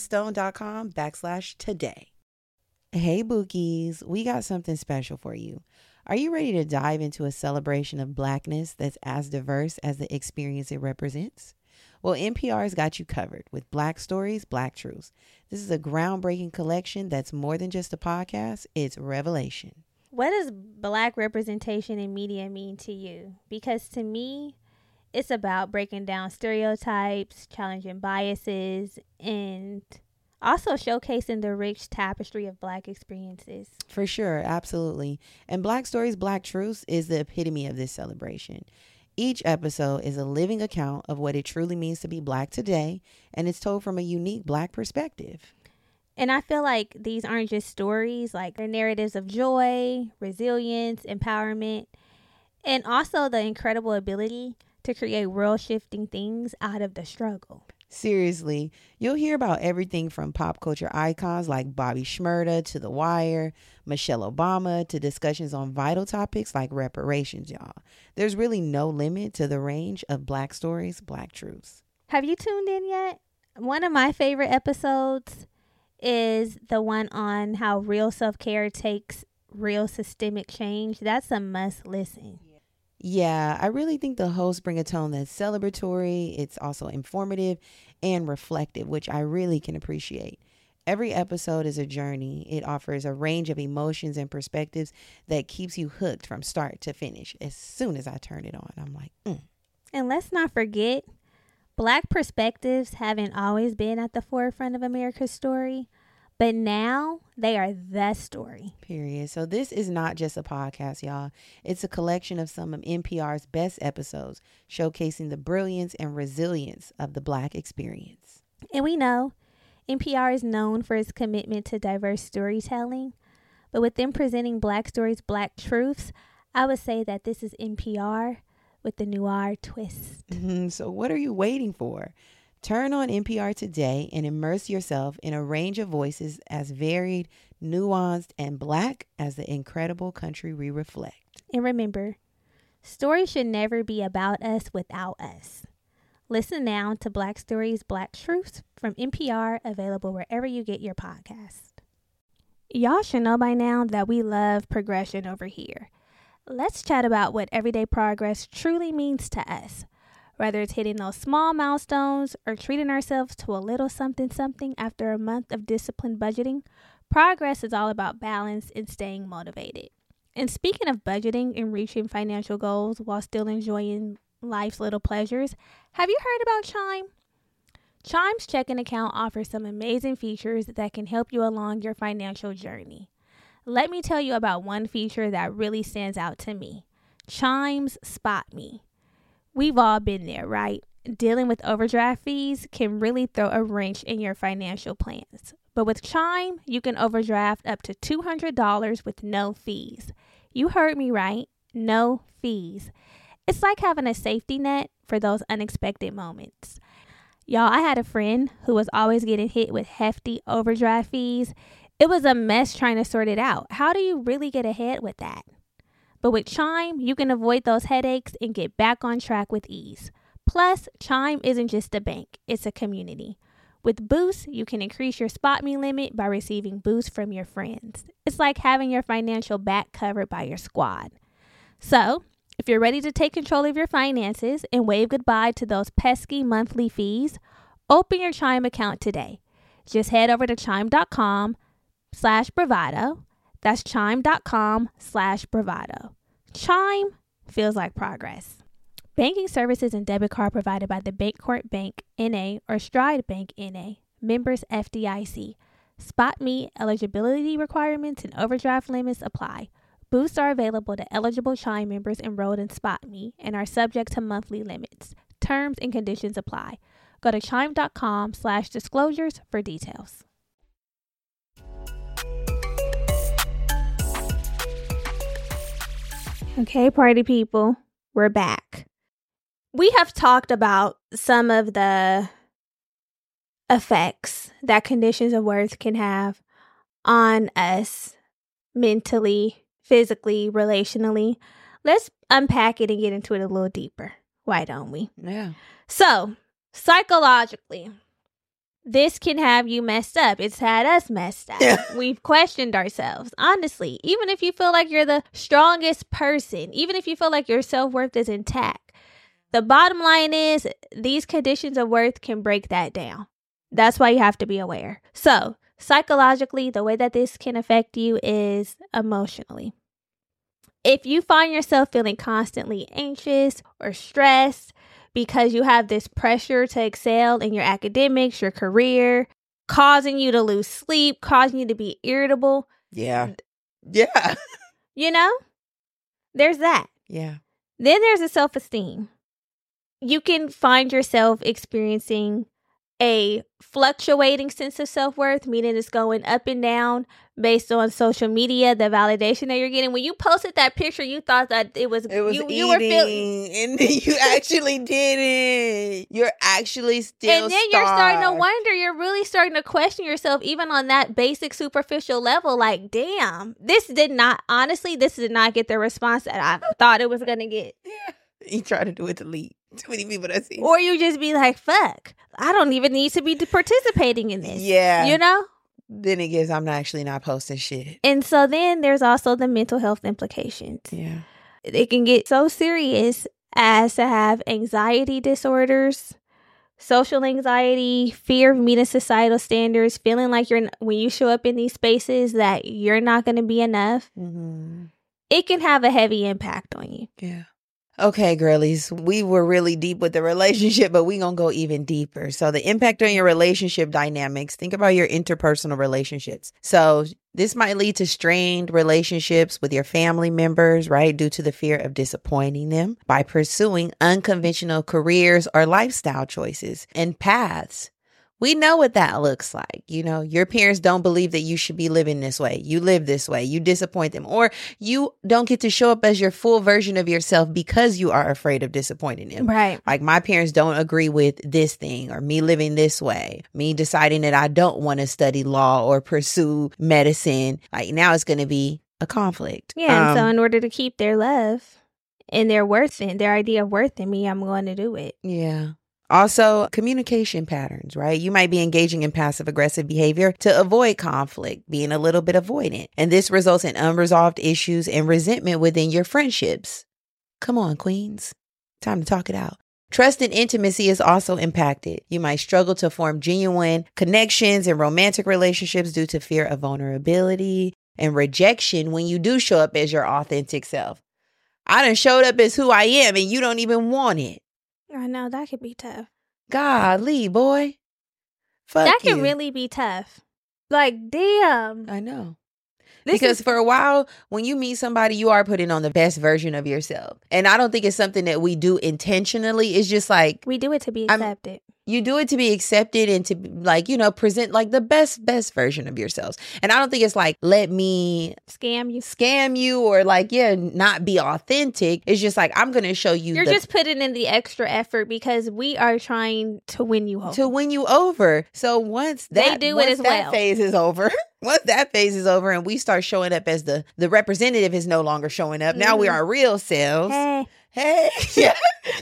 rosettastone.com/today. Hey, Bookies, we got something special for you. Are you ready to dive into a celebration of Blackness that's as diverse as the experience it represents? Well, NPR's got you covered with Black Stories, Black Truths. This is a groundbreaking collection that's more than just a podcast, it's revelation. What does Black representation in media mean to you? Because to me, it's about breaking down stereotypes, challenging biases, and also showcasing the rich tapestry of Black experiences. For sure, absolutely. And Black Stories, Black Truths is the epitome of this celebration. Each episode is a living account of what it truly means to be Black today, and it's told from a unique Black perspective. And I feel like these aren't just stories, like they're narratives of joy, resilience, empowerment, and also the incredible ability to create world-shifting things out of the struggle. Seriously, you'll hear about everything from pop culture icons like Bobby Shmurda to The Wire, Michelle Obama, to discussions on vital topics like reparations, y'all. There's really no limit to the range of Black Stories, Black Truths. Have you tuned in yet? One of my favorite episodes is the one on how real self-care takes real systemic change. That's a must listen. Yeah, I really think the hosts bring a tone that's celebratory. It's also informative and reflective, which I really can appreciate. Every episode is a journey. It offers a range of emotions and perspectives that keeps you hooked from start to finish. As soon as I turn it on, I'm like, And let's not forget, Black perspectives haven't always been at the forefront of America's story, but now they are the story. Period. So this is not just a podcast, y'all. It's a collection of some of NPR's best episodes, showcasing the brilliance and resilience of the Black experience. And we know NPR is known for its commitment to diverse storytelling, but with them presenting Black Stories, Black Truths, I would say that this is NPR with the noir twist. So what are you waiting for? Turn on NPR today and immerse yourself in a range of voices as varied, nuanced, and Black as the incredible country we reflect. And remember, stories should never be about us without us. Listen now to Black Stories, Black Truths from NPR, available wherever you get your podcast. Y'all should know by now that we love progression over here. Let's chat about what everyday progress truly means to us. Whether it's hitting those small milestones or treating ourselves to a little something after a month of disciplined budgeting, progress is all about balance and staying motivated. And speaking of budgeting and reaching financial goals while still enjoying life's little pleasures, have you heard about Chime? Chime's checking account offers some amazing features that can help you along your financial journey. Let me tell you about one feature that really stands out to me. Chime's Spot Me. We've all been there, right? Dealing with overdraft fees can really throw a wrench in your financial plans. But with Chime, you can overdraft up to $200 with no fees. You heard me right, no fees. It's like having a safety net for those unexpected moments. Y'all, I had a friend who was always getting hit with hefty overdraft fees. It was a mess trying to sort it out. How do you really get ahead with that? But with Chime, you can avoid those headaches and get back on track with ease. Plus, Chime isn't just a bank, it's a community. With Boost, you can increase your Spot Me limit by receiving boosts from your friends. It's like having your financial back covered by your squad. So, if you're ready to take control of your finances and wave goodbye to those pesky monthly fees, open your Chime account today. Just head over to chime.com/bravado. That's chime.com/bravado. Chime feels like progress. Banking services and debit card provided by the Bancorp Bank, N.A. or Stride Bank, N.A. Members FDIC. Spot Me eligibility requirements and overdraft limits apply. Boosts are available to eligible Chime members enrolled in Spot Me and are subject to monthly limits. Terms and conditions apply. Go to chime.com/disclosures for details. Okay, party people, we're back. We have talked about some of the effects that conditions of worth can have on us mentally, physically, relationally. Let's unpack it and get into it a little deeper. Why don't we? Yeah. So, psychologically, this can have you messed up. It's had us messed up. Yeah. We've questioned ourselves. Honestly, even if you feel like you're the strongest person, even if you feel like your self-worth is intact, the bottom line is these conditions of worth can break that down. That's why you have to be aware. So, psychologically, the way that this can affect you is emotionally. If you find yourself feeling constantly anxious or stressed because you have this pressure to excel in your academics, your career, causing you to lose sleep, causing you to be irritable. Yeah. Yeah. You know, there's that. Yeah. Then there's a self-esteem. You can find yourself experiencing a fluctuating sense of self-worth, meaning it's going up and down based on social media, the validation that you're getting. When you posted that picture, you thought that it was you eating, were feeling, and then you actually did it. You're actually still and then you're starting to wonder, you're really starting to question yourself even on that basic superficial level, like, damn, this did not get the response that I thought it was going to get. Yeah. You try to do it to lead. Too many people that see. Or you just be like, fuck, I don't even need to be participating in this. Yeah. You know? Then it gets, I'm actually not posting shit. And so then there's also the mental health implications. Yeah. It can get so serious as to have anxiety disorders, social anxiety, fear of meeting societal standards, feeling like when you show up in these spaces that you're not going to be enough. Mm-hmm. It can have a heavy impact on you. Yeah. Okay, girlies, we were really deep with the relationship, but we gonna go even deeper. So the impact on your relationship dynamics, think about your interpersonal relationships. So this might lead to strained relationships with your family members, right? Due to the fear of disappointing them by pursuing unconventional careers or lifestyle choices and paths. We know what that looks like. You know, your parents don't believe that you should be living this way. You live this way. You disappoint them, or you don't get to show up as your full version of yourself because you are afraid of disappointing them. Right. Like, my parents don't agree with this thing, or me living this way, me deciding that I don't want to study law or pursue medicine. Like, now it's going to be a conflict. Yeah. And so in order to keep their love and their worth and their idea of worth in me, I'm going to do it. Yeah. Also, communication patterns, right? You might be engaging in passive aggressive behavior to avoid conflict, being a little bit avoidant. And this results in unresolved issues and resentment within your friendships. Come on, queens. Time to talk it out. Trust and intimacy is also impacted. You might struggle to form genuine connections and romantic relationships due to fear of vulnerability and rejection when you do show up as your authentic self. I done showed up as who I am and you don't even want it. I know, that could be tough. Golly, boy. Fuck that you. can really be tough. Like, damn. I know. Because for a while, when you meet somebody, you are putting on the best version of yourself. And I don't think it's something that we do intentionally. It's just like, we do it to be accepted. You do it to be accepted and to, like, you know, present like the best version of yourselves. And I don't think it's like, let me scam you or like, yeah, not be authentic. It's just like, I'm going to show you. You're just putting in the extra effort because we are trying to win you over. So once that phase is over, once that phase is over and we start showing up as the representative is no longer showing up. Mm-hmm. Now we are our real selves. Hey. Yeah.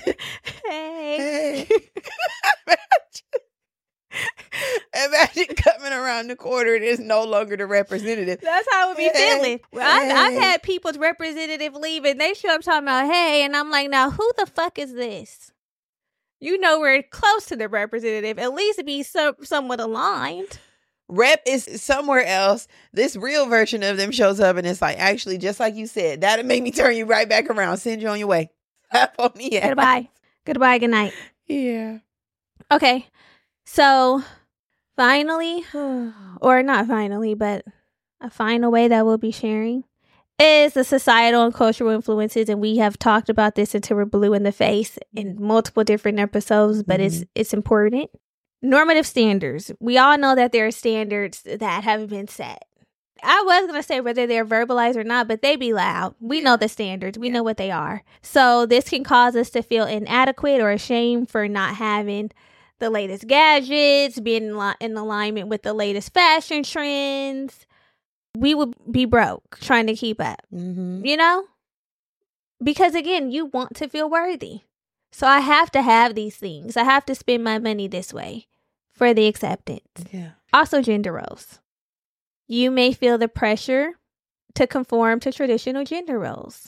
Hey. Imagine coming around the corner and it's no longer the representative. That's how I would be feeling. Well, I've had people's representative leave and they show up talking about, hey, and I'm like, now who the fuck is this? You know, we're close to the representative. At least be somewhat aligned. Rep is somewhere else. This real version of them shows up and it's like, actually, just like you said, that'll make me turn you right back around, send you on your way. On the ass. Goodbye, good night. Yeah. Okay. So finally, or not finally, but a final way that we'll be sharing is the societal and cultural influences. And we have talked about this until we're blue in the face in multiple different episodes, but it's important. Normative standards. We all know that there are standards that have been set. I was going to say whether they're verbalized or not, but they be loud. We know the standards. We know what they are. So this can cause us to feel inadequate or ashamed for not having the latest gadgets, being in alignment with the latest fashion trends. We would be broke trying to keep up, you know? Because again, you want to feel worthy. So I have to have these things. I have to spend my money this way for the acceptance. Yeah. Also, gender roles. You may feel the pressure to conform to traditional gender roles.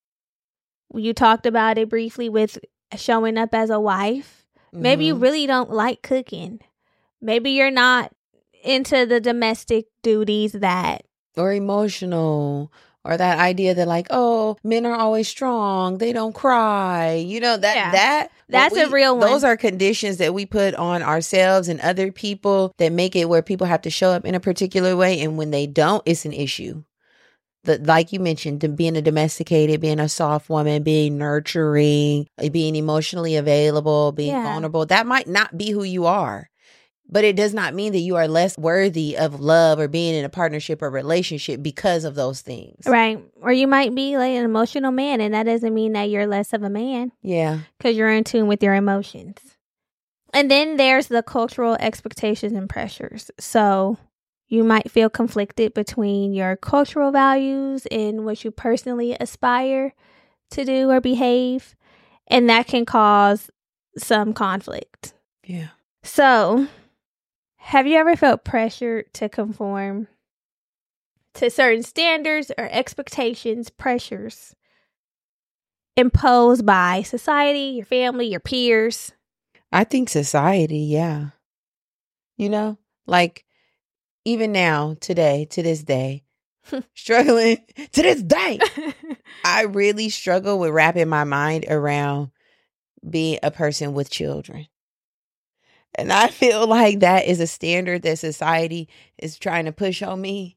You talked about it briefly with showing up as a wife. Maybe you really don't like cooking. Maybe you're not into the domestic duties that... Or emotional. Or that idea that like, oh, men are always strong. They don't cry. You know, that's a real one. Those are conditions that we put on ourselves and other people that make it where people have to show up in a particular way. And when they don't, it's an issue. Like you mentioned, being a domesticated, being a soft woman, being nurturing, being emotionally available, being vulnerable. That might not be who you are. But it does not mean that you are less worthy of love or being in a partnership or relationship because of those things. Right. Or you might be like an emotional man, and that doesn't mean that you're less of a man. Yeah. Because you're in tune with your emotions. And then there's the cultural expectations and pressures. So you might feel conflicted between your cultural values and what you personally aspire to do or behave. And that can cause some conflict. Yeah. So... have you ever felt pressured to conform to certain standards or expectations, pressures imposed by society, your family, your peers? I think society, yeah. You know, like even now, today, to this day, struggling to this day, I really struggle with wrapping my mind around being a person with children. And I feel like that is a standard that society is trying to push on me.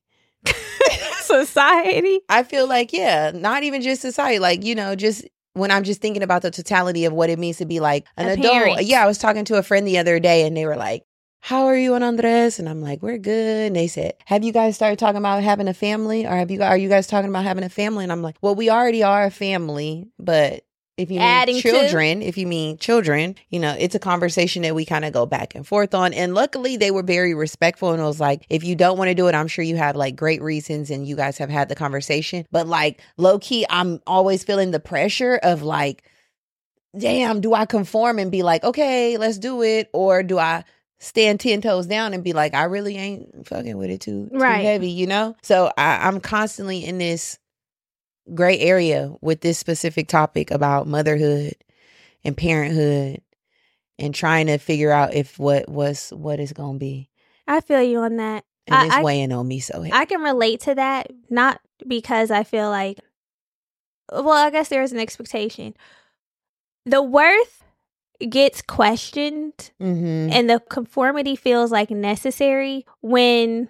Society? I feel like, yeah, not even just society. Like, you know, just when I'm just thinking about the totality of what it means to be like an adult. Parent. Yeah, I was talking to a friend the other day and they were like, how are you and Andres? And I'm like, we're good. And they said, have you guys started talking about having a family? Or are you guys talking about having a family? And I'm like, well, we already are a family, but... if you mean children, you know, it's a conversation that we kind of go back and forth on. And luckily they were very respectful and it was like, if you don't want to do it, I'm sure you have like great reasons and you guys have had the conversation. But like low key, I'm always feeling the pressure of like, damn, do I conform and be like, okay, let's do it? Or do I stand 10 toes down and be like, I really ain't fucking with it too heavy, you know? So I'm constantly in this gray area with this specific topic about motherhood and parenthood and trying to figure out if what it's gonna be. I feel you on that. And it's weighing on me so heavy. I can relate to that, not because I feel like, well, I guess there is an expectation. The worth gets questioned and the conformity feels like necessary when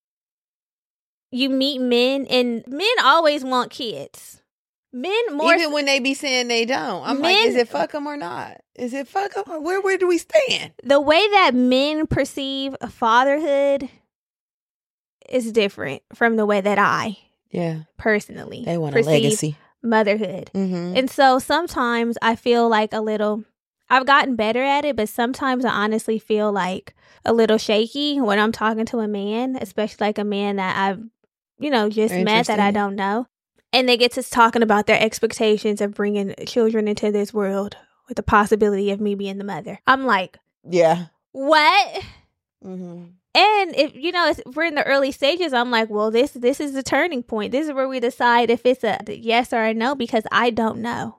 you meet men, and men always want kids. Men more... even when they be saying they don't. I'm like, is it fuck them or not? Is it fuck them or where do we stand? The way that men perceive fatherhood is different from the way that I personally they want a legacy. Motherhood. And so sometimes I feel like I've gotten better at it, but sometimes I honestly feel like a little shaky when I'm talking to a man, especially like a man that I've, just met that I don't know. And they get to talking about their expectations of bringing children into this world with the possibility of me being the mother. I'm like, yeah, what? And if we're in the early stages, I'm like, well, this is the turning point. This is where we decide if it's a yes or a no, because I don't know,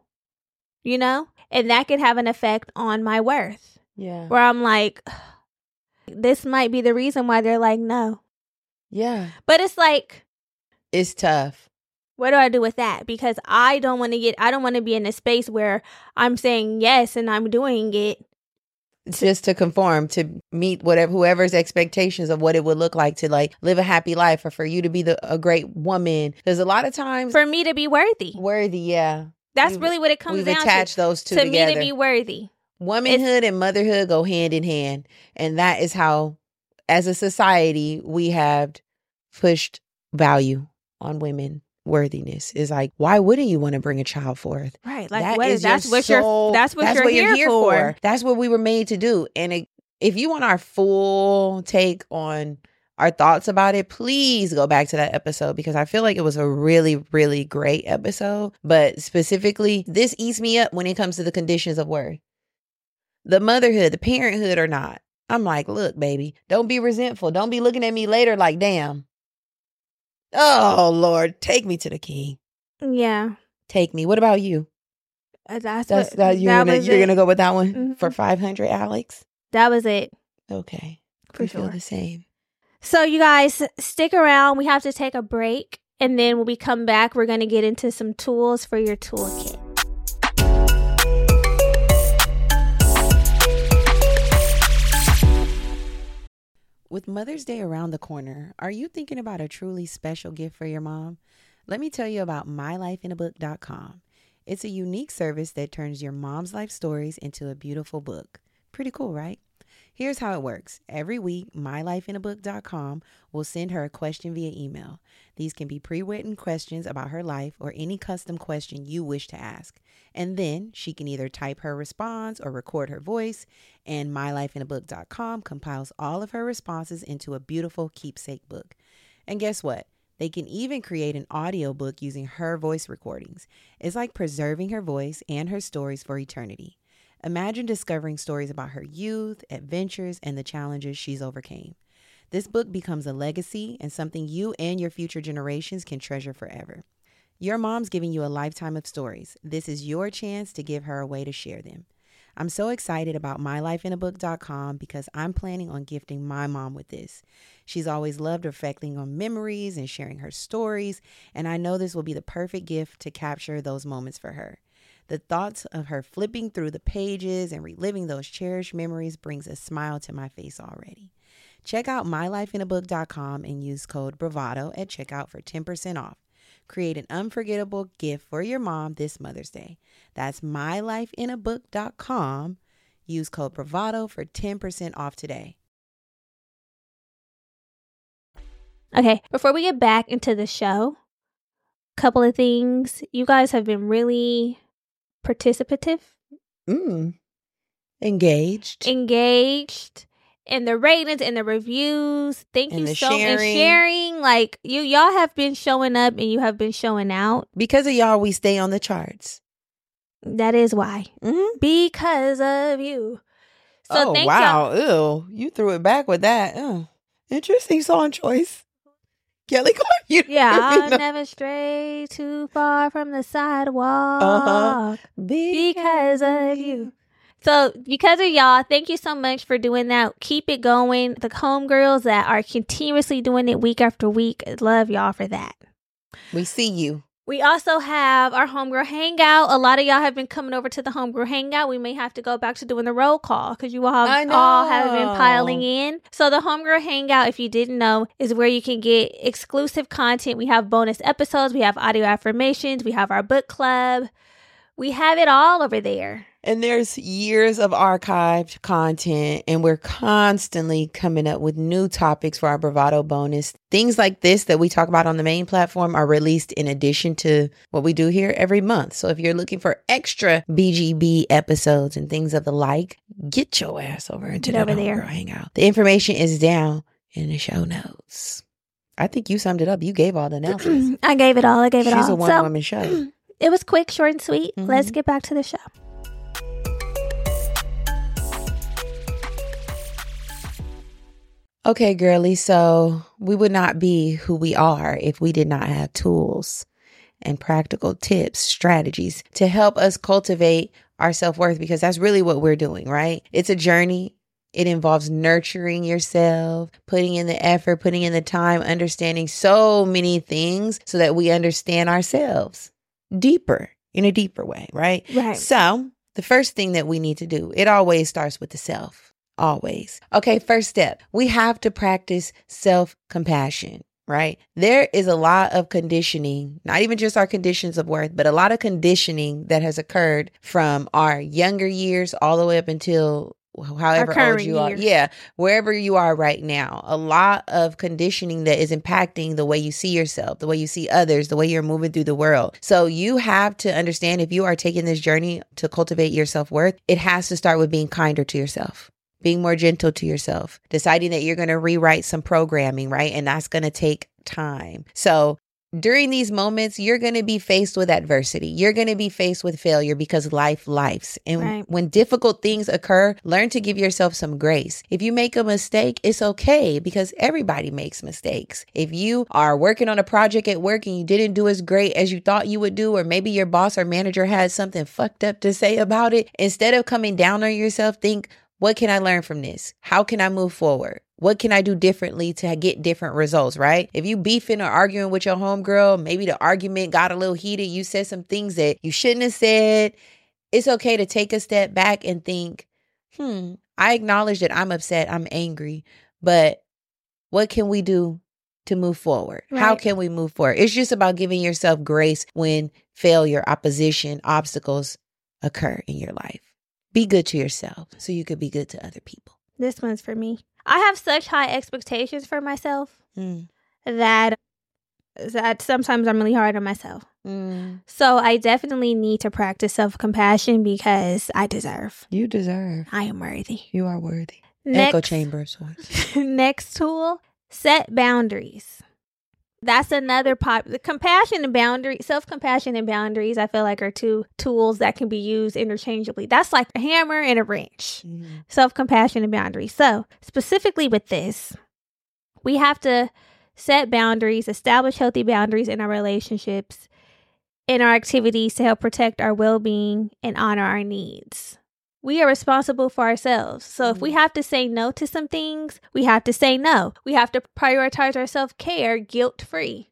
and that could have an effect on my worth. Yeah, where I'm like, this might be the reason why they're like, no. Yeah, but it's like, it's tough. What do I do with that? Because I don't want to be in a space where I'm saying yes and I'm doing it just to conform, to meet whoever's expectations of what it would look like to like live a happy life, or for you to be a great woman. There's a lot of times for me to be worthy. Yeah. That's really what it comes down to. We've attached those two together. To me to be worthy. Womanhood and motherhood go hand in hand. And that is how, as a society, we have pushed value on women worthiness is like, why wouldn't you want to bring a child forth? Right. Like, That's what you're here for. That's what we were made to do. And if you want our full take on our thoughts about it, please go back to that episode, because I feel like it was a really, really great episode. But specifically, this eats me up when it comes to the conditions of worth. The motherhood, the parenthood or not. I'm like, look, baby, don't be resentful. Don't be looking at me later like, damn. Oh, Lord, take me to the king. Yeah. Take me. What about you? You're gonna go with that one for 500, Alex? That was it. Okay. For we sure. feel the same. So you guys stick around. We have to take a break. And then when we come back, we're going to get into some tools for your toolkit. With Mother's Day around the corner, are you thinking about a truly special gift for your mom? Let me tell you about mylifeinabook.com. It's a unique service that turns your mom's life stories into a beautiful book. Pretty cool, right? Here's how it works. Every week, mylifeinabook.com will send her a question via email. These can be pre-written questions about her life or any custom question you wish to ask. And then she can either type her response or record her voice, and mylifeinabook.com compiles all of her responses into a beautiful keepsake book. And guess what? They can even create an audiobook using her voice recordings. It's like preserving her voice and her stories for eternity. Imagine discovering stories about her youth, adventures, and the challenges she's overcame. This book becomes a legacy and something you and your future generations can treasure forever. Your mom's giving you a lifetime of stories. This is your chance to give her a way to share them. I'm so excited about mylifeinabook.com because I'm planning on gifting my mom with this. She's always loved reflecting on memories and sharing her stories, and I know this will be the perfect gift to capture those moments for her. The thoughts of her flipping through the pages and reliving those cherished memories brings a smile to my face already. Check out mylifeinabook.com and use code BRAVADO at checkout for 10% off. Create an unforgettable gift for your mom this Mother's Day. That's mylifeinabook.com. Use code BRAVADO for 10% off today. Okay, before we get back into the show, couple of things. You guys have been really participative. Engaged. And the ratings and the reviews. Thank and you the so much. And sharing. Like, y'all have been showing up and you have been showing out. Because of y'all, we stay on the charts. That is why. Mm-hmm. Because of you. So thank wow. y'all. Ew. You threw it back with that. Interesting song choice. Kelly Clarkson. Yeah, I'll never stray too far from the sidewalk. Because of you. So because of y'all, thank you so much for doing that. Keep it going. The homegirls that are continuously doing it week after week, love y'all for that. We see you. We also have our homegirl hangout. A lot of y'all have been coming over to the homegirl hangout. We may have to go back to doing the roll call because you all have been piling in. So the homegirl hangout, if you didn't know, is where you can get exclusive content. We have bonus episodes. We have audio affirmations. We have our book club. We have it all over there. And there's years of archived content, and we're constantly coming up with new topics for our Bravado bonus. Things like this that we talk about on the main platform are released in addition to what we do here every month. So if you're looking for extra BGB episodes and things of the like, get your ass over into that homegirl hangout. The information is down in the show notes. I think you summed it up. You gave all the announcements. I gave it all. She's a one-woman show. It was quick, short, and sweet. Mm-hmm. Let's get back to the show. Okay, girly, so we would not be who we are if we did not have tools and practical tips, strategies to help us cultivate our self-worth, because that's really what we're doing, right? It's a journey. It involves nurturing yourself, putting in the effort, putting in the time, understanding so many things so that we understand ourselves deeper, in a deeper way, right? Right. So the first thing that we need to do, it always starts with the self. Always. Okay, first step, we have to practice self-compassion, right? There is a lot of conditioning, not even just our conditions of worth, but a lot of conditioning that has occurred from our younger years all the way up until however old current you are. years. Yeah, wherever you are right now. A lot of conditioning that is impacting the way you see yourself, the way you see others, the way you're moving through the world. So you have to understand, if you are taking this journey to cultivate your self-worth, it has to start with being kinder to yourself, being more gentle to yourself, deciding that you're going to rewrite some programming, right? And that's going to take time. So during these moments, you're going to be faced with adversity. You're going to be faced with failure because lifes. And when difficult things occur, learn to give yourself some grace. If you make a mistake, it's okay, because everybody makes mistakes. If you are working on a project at work and you didn't do as great as you thought you would do, or maybe your boss or manager had something fucked up to say about it, instead of coming down on yourself, think, what can I learn from this? How can I move forward? What can I do differently to get different results, right? If you beefing or arguing with your homegirl, maybe the argument got a little heated, you said some things that you shouldn't have said, it's okay to take a step back and think, I acknowledge that I'm upset, I'm angry, but what can we do to move forward? Right. How can we move forward? It's just about giving yourself grace when failure, opposition, obstacles occur in your life. Be good to yourself so you could be good to other people. This one's for me. I have such high expectations for myself that sometimes I'm really hard on myself. So I definitely need to practice self-compassion because I deserve. You deserve. I am worthy. You are worthy. Next, Echo chambers. Next tool, set boundaries. That's another the compassion and boundaries, self-compassion and boundaries, I feel like are two tools that can be used interchangeably. That's like a hammer and a wrench. Self-compassion and boundaries. So specifically with this, we have to set boundaries, establish healthy boundaries in our relationships, in our activities to help protect our well-being and honor our needs. We are responsible for ourselves. So if we have to say no to some things, we have to say no. We have to prioritize our self-care guilt-free.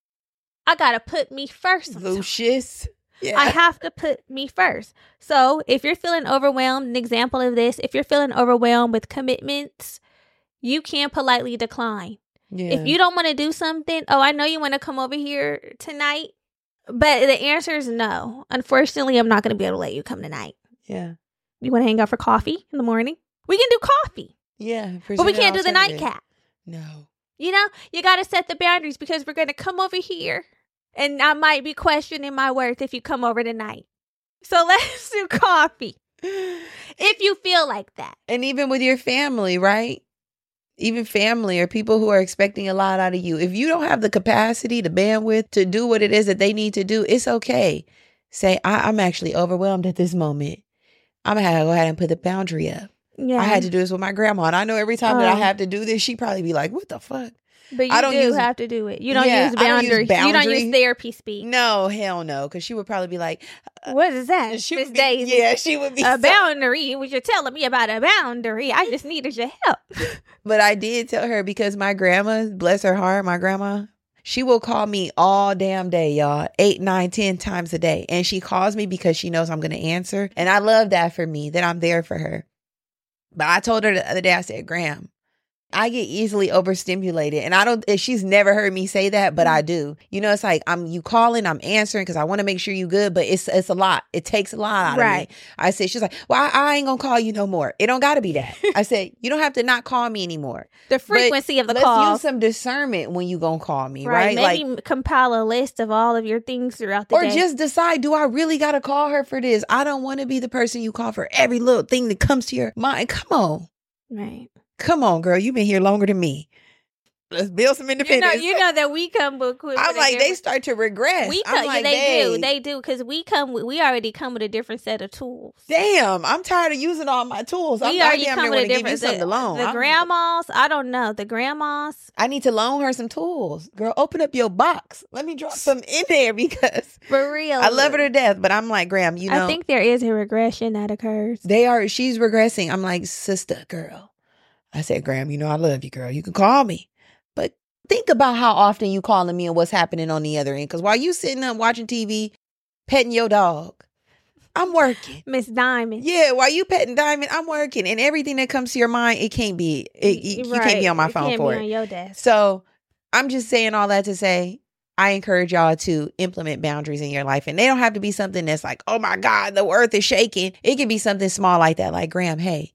I got to put me first. Lucius. Yeah. I have to put me first. So if you're feeling overwhelmed, an example of this, if you're feeling overwhelmed with commitments, you can politely decline. Yeah. If you don't want to do something, I know you want to come over here tonight, but the answer is no. Unfortunately, I'm not going to be able to let you come tonight. Yeah. You want to hang out for coffee in the morning? We can do coffee. Yeah. But we can't do the nightcap. No. You know, you got to set the boundaries because we're going to come over here and I might be questioning my worth if you come over tonight. So let's do coffee. If you feel like that. And even with your family, right? Even family or people who are expecting a lot out of you. If you don't have the capacity, the bandwidth to do what it is that they need to do, it's okay. Say, I'm actually overwhelmed at this moment. I'm going to have to go ahead and put the boundary up. Yeah. I had to do this with my grandma. And I know every time that I have to do this, she probably be like, what the fuck? But you have to do it. You don't use boundaries. You don't use therapy speak. No, hell no. Because she would probably be like, what is that? She would be a boundary. You're telling me about a boundary. I just needed your help. But I did tell her because my grandma, bless her heart, my grandma, she will call me all damn day, y'all. 8, 9, 10 times a day. And she calls me because she knows I'm going to answer. And I love that for me, that I'm there for her. But I told her the other day, I said, Graham, I get easily overstimulated. And she's never heard me say that, but I do. You know, it's like, you calling, I'm answering because I want to make sure you good, but it's a lot. It takes a lot out of me. I said, she's like, well, I ain't going to call you no more. It don't got to be that. I said, you don't have to not call me anymore. The frequency of the call. Let's use some discernment when you going to call me, right? Maybe compile a list of all of your things throughout the day. Or just decide, do I really got to call her for this? I don't want to be the person you call for every little thing that comes to your mind. Come on. Right. Come on, girl. You've been here longer than me. Let's build some independence. You know that we come with. I'm like, they start to regress. They do because we already come with a different set of tools. Damn, I'm tired of using all my tools. I damn want to give you something to loan. The grandmas, I don't know. The grandmas. I need to loan her some tools. Girl, open up your box. Let me drop some in there because for real, I love her to death. But I'm like, Graham, I think there is a regression that occurs. She's regressing. I'm like, sister, girl. I said, Graham, I love you, girl. You can call me. But think about how often you calling me and what's happening on the other end. Because while you sitting up watching TV, petting your dog, I'm working. Miss Diamond. Yeah, while you petting Diamond, I'm working. And everything that comes to your mind, it can't be. You can't be on my phone for it. It can't be on your desk. So I'm just saying all that to say, I encourage y'all to implement boundaries in your life. And they don't have to be something that's like, oh my God, the earth is shaking. It can be something small like that. Like, Graham, hey,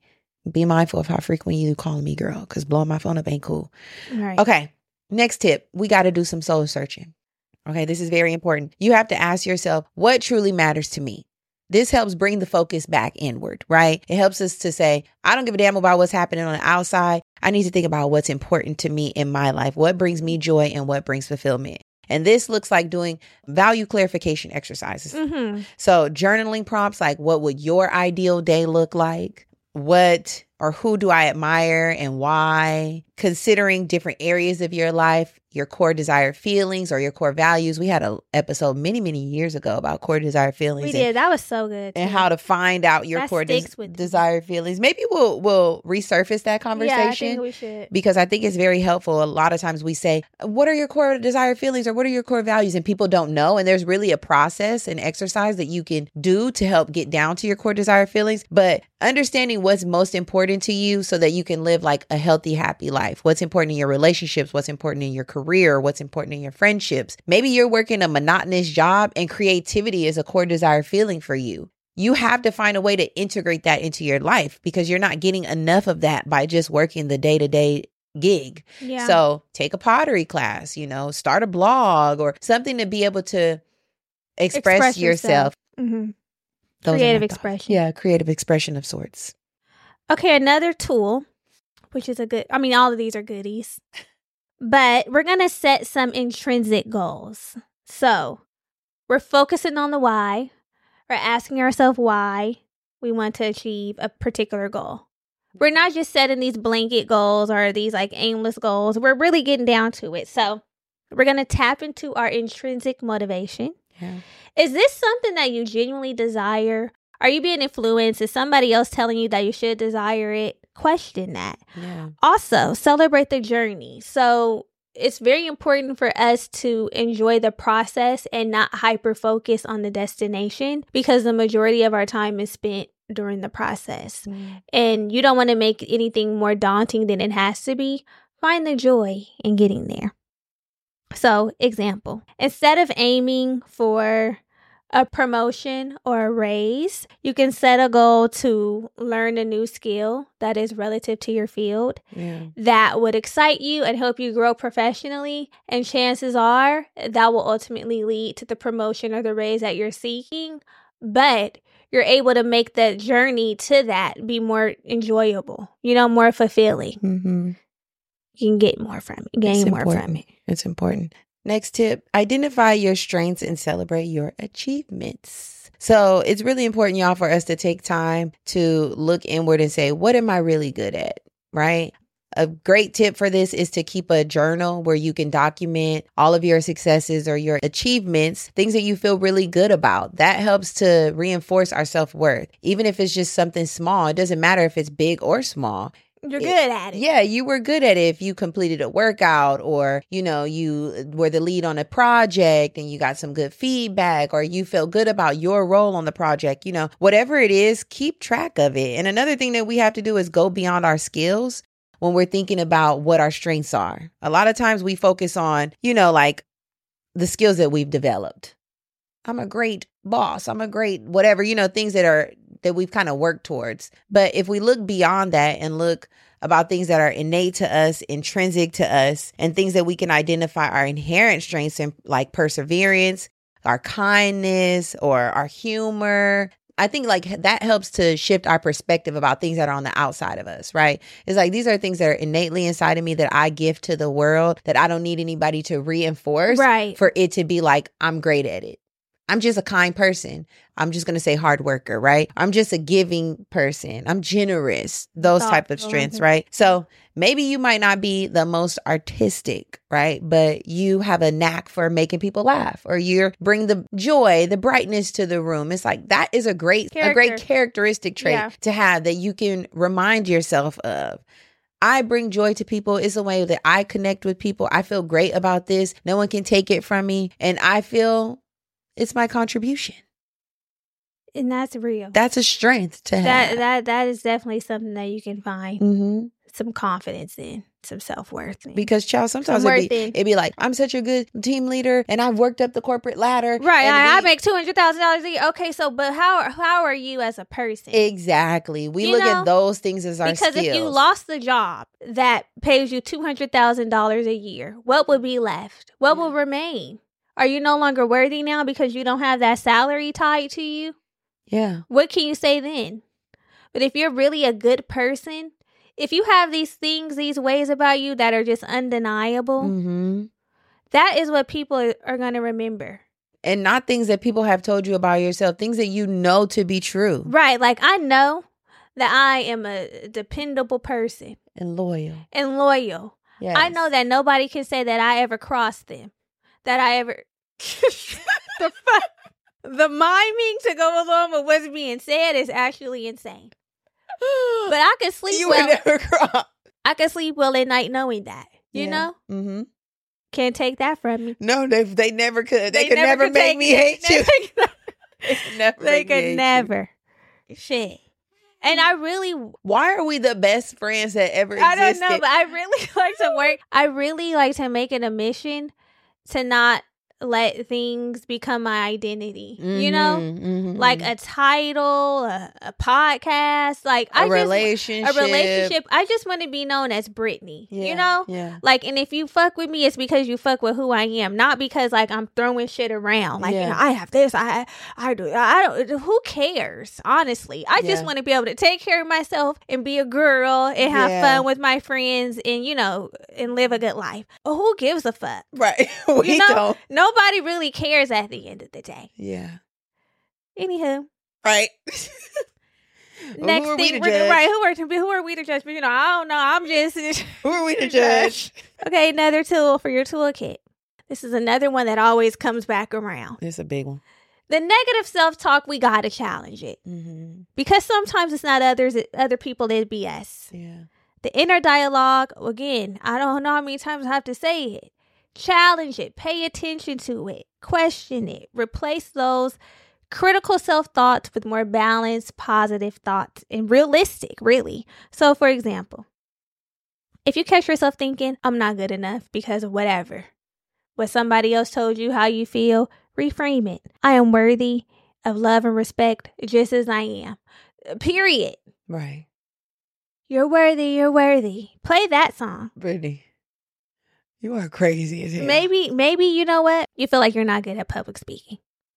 Be mindful of how frequent you call me girl, because blowing my phone up ain't cool. Right. Okay. Next tip. We got to do some soul searching. Okay. This is very important. You have to ask yourself, what truly matters to me? This helps bring the focus back inward, right? It helps us to say, I don't give a damn about what's happening on the outside. I need to think about what's important to me in my life, what brings me joy and what brings fulfillment. And this looks like doing value clarification exercises. Mm-hmm. So journaling prompts like, what would your ideal day look like? What or who do I admire and why? Considering different areas of your life, your core desired feelings or your core values. We had an episode many, many years ago about core desired feelings. We did. That was so good. And how to find out your core desired feelings. Maybe we'll resurface that conversation. Yeah, I think we should. Because I think it's very helpful. A lot of times we say, what are your core desired feelings or what are your core values? And people don't know. And there's really a process and exercise that you can do to help get down to your core desired feelings. But understanding what's most important to you so that you can live like a healthy, happy life. What's important in your relationships, what's important in your career, what's important in your friendships. Maybe you're working a monotonous job and creativity is a core desired feeling for you. You have to find a way to integrate that into your life because you're not getting enough of that by just working the day-to-day gig. Yeah. So take a pottery class, start a blog or something to be able to express yourself. Mm-hmm. Creative expression. Yeah, creative expression of sorts. Okay, another tool, which is all of these are goodies, but we're going to set some intrinsic goals. So we're focusing on the why. We're asking ourselves why we want to achieve a particular goal. We're not just setting these blanket goals or these like aimless goals. We're really getting down to it. So we're going to tap into our intrinsic motivation. Yeah. Is this something that you genuinely desire? Are you being influenced? Is somebody else telling you that you should desire it? Question that. Yeah. Also, celebrate the journey. So it's very important for us to enjoy the process and not hyper focus on the destination because the majority of our time is spent during the process. And you don't want to make anything more daunting than it has to be. Find the joy in getting there. So, example, instead of aiming for a promotion or a raise, you can set a goal to learn a new skill that is relative to your field that would excite you and help you grow professionally. And chances are that will ultimately lead to the promotion or the raise that you're seeking. But you're able to make that journey to that be more enjoyable, more fulfilling. Mm-hmm. You can get more from it, gain more from it. It's important. Next tip, identify your strengths and celebrate your achievements. So it's really important, y'all, for us to take time to look inward and say, what am I really good at? Right? A great tip for this is to keep a journal where you can document all of your successes or your achievements, things that you feel really good about. That helps to reinforce our self-worth. Even if it's just something small, it doesn't matter if it's big or small. You're good at it. Yeah, you were good at it if you completed a workout or, you were the lead on a project and you got some good feedback or you felt good about your role on the project. Whatever it is, keep track of it. And another thing that we have to do is go beyond our skills when we're thinking about what our strengths are. A lot of times we focus on, like the skills that we've developed. I'm a great boss. I'm a great whatever, things that we've kind of worked towards. But if we look beyond that and look about things that are innate to us, intrinsic to us, and things that we can identify our inherent strengths in, like perseverance, our kindness, or our humor, I think like that helps to shift our perspective about things that are on the outside of us, right? It's like these are things that are innately inside of me that I give to the world that I don't need anybody to reinforce for it to be like, I'm great at it. I'm just a kind person. I'm just going to say hard worker, right? I'm just a giving person. I'm generous. Those type of strengths, right? So maybe you might not be the most artistic, right? But you have a knack for making people laugh or you bring the joy, the brightness to the room. It's like that is a great characteristic trait to have that you can remind yourself of. I bring joy to people. It's a way that I connect with people. I feel great about this. No one can take it from me. And I feel it's my contribution. And that's real. That's a strength to have. That is definitely something that you can find. Mm-hmm. some confidence in, some self-worth in. Because, child, sometimes it'd be like, I'm such a good team leader and I've worked up the corporate ladder. Right. I make $200,000 a year. Okay, so but how are you as a person? Exactly. We look at those things as our because skills. If you lost the job that pays you $200,000 a year, what would be left? What will remain? Are you no longer worthy now because you don't have that salary tied to you? Yeah. What can you say then? But if you're really a good person, if you have these things, these ways about you that are just undeniable, that is what people are going to remember. And not things that people have told you about yourself, things that you know to be true. Right. Like, I know that I am a dependable person. And loyal. Yes. I know that nobody can say that I ever crossed them. That I ever... The miming to go along with what's being said is actually insane. But I can sleep I can sleep well at night knowing that. You know? Mm-hmm. Can't take that from me. No, they never could. They could never make me hate you. They could never. Shit. And I really... Why are we the best friends that ever existed? I don't know, but I really like to work. I really like to make it a mission to not let things become my identity, you know, like a title, a podcast, like a relationship. I just want to be known as Brittany, you know, like, and if you fuck with me, it's because you fuck with who I am, not because like I'm throwing shit around. Like, you know, I have this, I don't, who cares? Honestly, I just want to be able to take care of myself and be a girl and have fun with my friends and, you know, and live a good life. But who gives a fuck? Right. We don't. Nobody really cares at the end of the day. Yeah. Anywho. Right. Next thing, right? Who are we to judge? But, you know, I don't know. I'm just. Who are we to judge? Okay, another tool for your toolkit. This is another one that always comes back around. It's a big one. The negative self-talk, we gotta challenge it because sometimes it's not other people that BS. Yeah. The inner dialogue, again, I don't know how many times I have to say it. Challenge it, pay attention to it, question it, replace those critical self-thoughts with more balanced, positive thoughts and realistic, really. So, for example, if you catch yourself thinking, I'm not good enough because of whatever, what somebody else told you how you feel, reframe it. I am worthy of love and respect just as I am. Period. Right. You're worthy, you're worthy. Play that song. Brittany. You are crazy as hell. Maybe, you know what? You feel like you're not good at public speaking.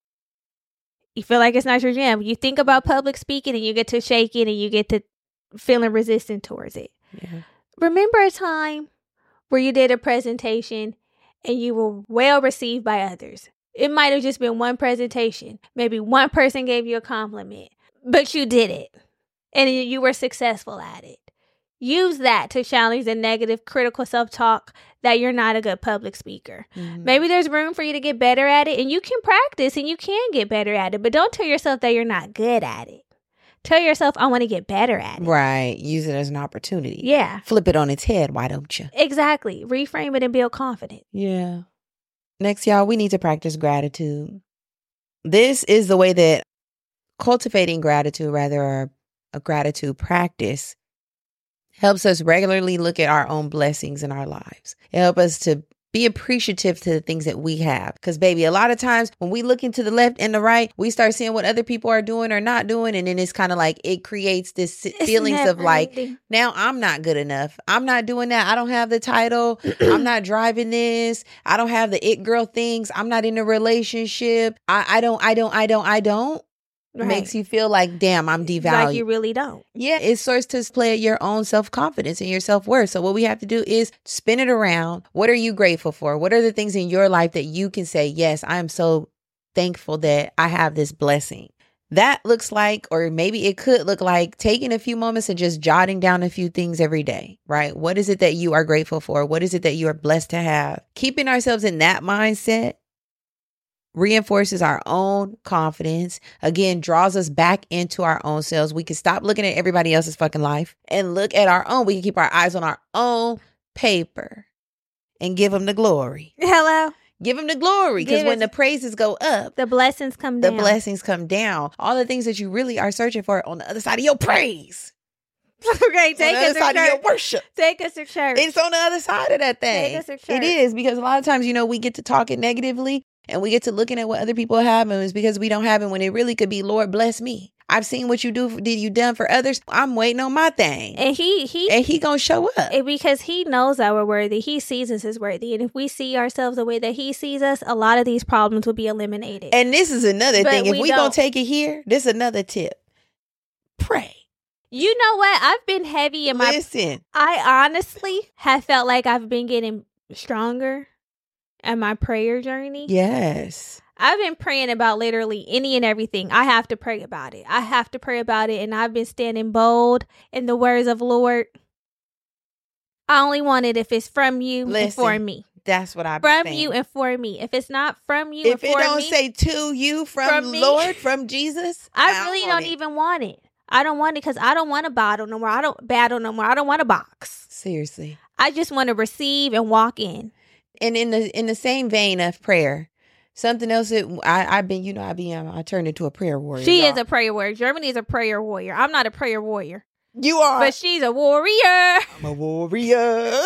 You feel like it's not your jam. You think about public speaking and you get to shaking and you get to feeling resistant towards it. Yeah. Remember a time where you did a presentation and you were well received by others. It might have just been one presentation. Maybe one person gave you a compliment, but you did it and you were successful at it. Use that to challenge the negative, critical self-talk that you're not a good public speaker. Maybe there's room for you to get better at it and you can practice and you can get better at it, but don't tell yourself that you're not good at it. Tell yourself, I want to get better at it. Right. Use it as an opportunity. Yeah. Flip it on its head. Why don't you? Exactly. Reframe it and build confidence. Yeah. Next, y'all, we need to practice gratitude. This is the way that cultivating gratitude, or a gratitude practice, helps us regularly look at our own blessings in our lives. It helps us to be appreciative to the things that we have. Because, baby, a lot of times when we look into the left and the right, we start seeing what other people are doing or not doing. And then it's kind of like it creates this feelings of like, now I'm not good enough. I'm not doing that. I don't have the title. I'm not driving this. I don't have the it girl things. I'm not in a relationship. I don't. Right. Makes you feel like, damn, I'm devalued. Like you really don't. Yeah, it starts to play at your own self-confidence and your self-worth. So what we have to do is spin it around. What are you grateful for? What are the things in your life that you can say, yes, I am so thankful that I have this blessing? That looks like, or maybe it could look like, taking a few moments and just jotting down a few things every day, right? What is it that you are grateful for? What is it that you are blessed to have? Keeping ourselves in that mindset reinforces our own confidence. Again, draws us back into our own selves. We can stop looking at everybody else's fucking life and look at our own. We can keep our eyes on our own paper and give them the glory. Hello. Give them the glory, because when the praises go up, the blessings come down. The blessings come down. All the things that you really are searching for on the other side of your praise. Okay, take on the us other to side of your church. worship. Take us to church. It's on the other side of that thing. Take us to It church. is, because a lot of times, we get to talking negatively and we get to looking at what other people have, and it's because we don't have it, when it really could be, Lord, bless me. I've seen what you done for others. I'm waiting on my thing. And he gonna show up. Because he knows that we're worthy. He sees us as worthy. And if we see ourselves the way that he sees us, a lot of these problems will be eliminated. And this is another But thing. If we we gonna don't. take it here, this is another tip. Pray. You know what? I've been heavy in my... Listen. I honestly have felt like I've been getting stronger in my prayer journey. Yes. I've been praying about literally any and everything. I have to pray about it. I have to pray about it. And I've been standing bold in the words of Lord. I only want it if it's from you and for me. That's what I've From saying. you and for me. If it's not from you if and for it don't me, say to you from me, Lord, from Jesus, I really don't even want it. I don't want it because I don't want to battle no more. I don't want a box. Seriously. I just want to receive and walk in. And in the same vein of prayer, something else that I turned into a prayer warrior. She y'all. is a prayer warrior. Germany is a prayer warrior. I'm not a prayer warrior. You are. But she's a warrior. I'm a warrior.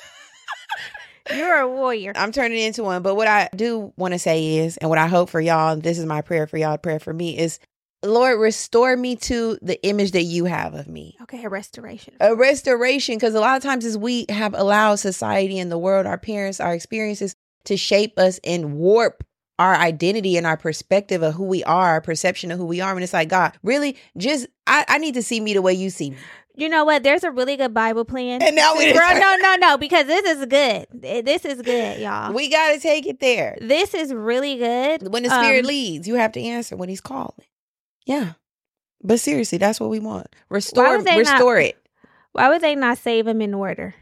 You're a warrior. I'm turning into one. But what I do want to say is, and what I hope for y'all, this is my prayer for y'all, prayer for me is, Lord, restore me to the image that you have of me. Okay, a restoration. A restoration, because a lot of times as we have allowed society and the world, our parents, our experiences to shape us and warp our identity and our perspective of who we are, our perception of who we are. And it's like, God, really, just, I need to see me the way you see me. You know what? There's a really good Bible plan. And now No, because this is good. This is good, y'all. We got to take it there. This is really good. When the Spirit leads, you have to answer when he's calling. Yeah. But seriously, that's what we want. Restore it. Why would they not save them in order?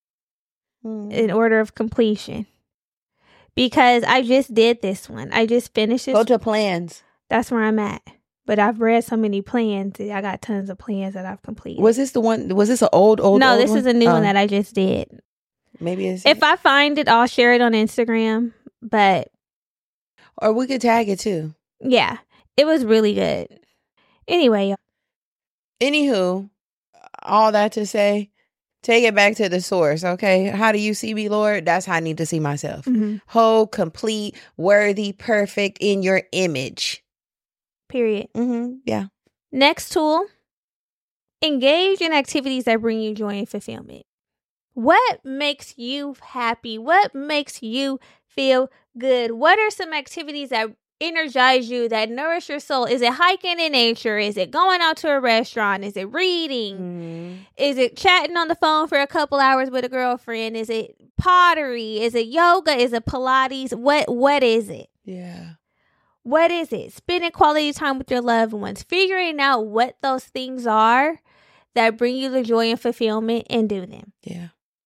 In order of completion. Because I just did this one. I just finished this. Go to plans. That's where I'm at. But I've read so many plans. I got tons of plans that I've completed. Was this the one? Was this an old No, this one? is a new one that I just did. Maybe it's... If I find it, I'll share it on Instagram. But... Or we could tag it too. Yeah. It was really good. Anyway. Anywho, all that to say, take it back to the source, okay? How do you see me, Lord? That's how I need to see myself. Mm-hmm. Whole, complete, worthy, perfect in your image. Period. Mm-hmm. Yeah. Next tool. Engage in activities that bring you joy and fulfillment. What makes you happy? What makes you feel good? What are some activities that energize you, that nourish your soul? Is it hiking in nature? Is it going out to a restaurant? Is it reading? Mm-hmm. Is it chatting on the phone for a couple hours with a girlfriend? Is it pottery? Is it yoga? Is it Pilates? What is it? Yeah. What is it? Spending quality time with your loved ones, figuring out what those things are that bring you the joy and fulfillment, and do them. Yeah.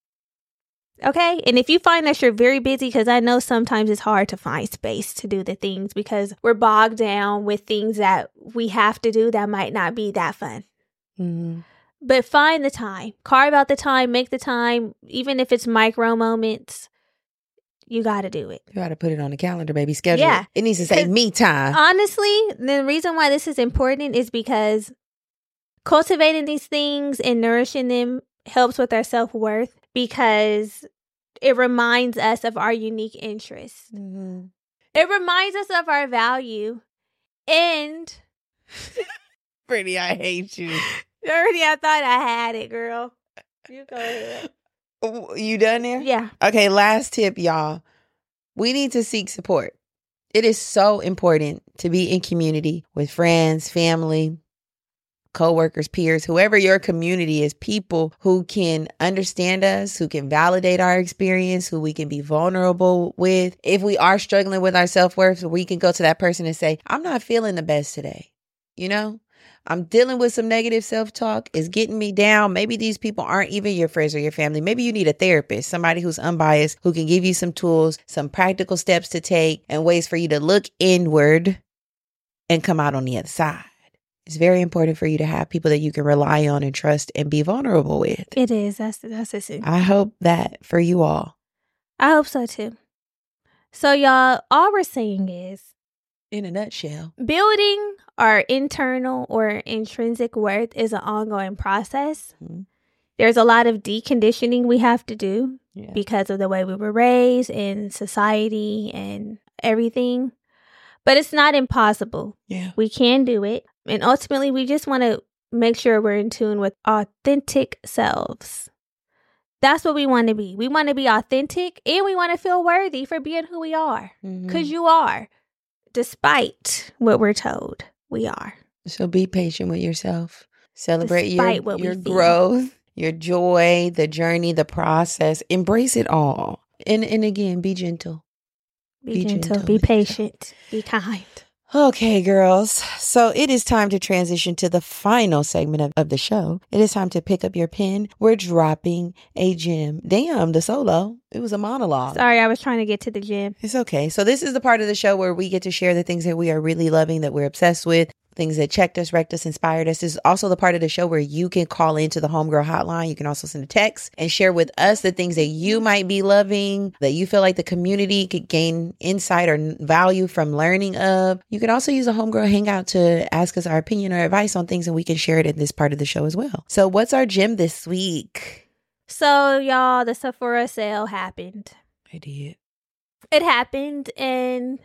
Okay? And if you find that you're very busy, because I know sometimes it's hard to find space to do the things because we're bogged down with things that we have to do that might not be that fun. Mm-hmm. But find the time. Carve out the time. Make the time. Even if it's micro moments, you got to do it. You got to put it on the calendar, baby. Schedule Yeah. it. It needs to say me time. Honestly, the reason why this is important is because cultivating these things and nourishing them helps with our self-worth, because it reminds us of our unique interests. Mm-hmm. It reminds us of our value. And Brittany, I hate you. already I thought I had it, girl. You go ahead. You done there? Yeah. Okay, last tip, y'all. We need to seek support. It is so important to be in community with friends, family, co-workers, peers, whoever your community is, people who can understand us, who can validate our experience, who we can be vulnerable with. If we are struggling with our self-worth, we can go to that person and say, I'm not feeling the best today. You know, I'm dealing with some negative self-talk. It's getting me down. Maybe these people aren't even your friends or your family. Maybe you need a therapist, somebody who's unbiased, who can give you some tools, some practical steps to take, and ways for you to look inward and come out on the other side. It's very important for you to have people that you can rely on and trust and be vulnerable with. It is. That's it. I hope that for you all. I hope so too. So y'all, all we're saying is In a nutshell. Building our internal or intrinsic worth is an ongoing process. Mm-hmm. There's a lot of deconditioning we have to do Yeah. because of the way we were raised in society and everything. But it's not impossible. Yeah. We can do it. And ultimately, we just want to make sure we're in tune with authentic selves. That's what we want to be. We want to be authentic and we want to feel worthy for being who we are. Because you are. Despite what we're told, we are. So be patient with yourself. Celebrate Despite your what we feel. growth, your joy, the journey, the process. Embrace it all. And again, be gentle. Be gentle. Be patient. Be kind. Okay, girls. So it is time to transition to the final segment of the show. It is time to pick up your pen. We're dropping a gem. Damn, the solo. It was a monologue. Sorry, I was trying to get to the gym. It's okay. So this is the part of the show where we get to share the things that we are really loving, that we're obsessed with, things that checked us, wrecked us, inspired us. This is also the part of the show where you can call into the Homegirl hotline. You can also send a text and share with us the things that you might be loving, that you feel like the community could gain insight or value from learning of. You can also use a Homegirl hangout to ask us our opinion or advice on things, and we can share it in this part of the show as well. So what's our gem this week? So, y'all, the Sephora sale happened. I did. It happened, and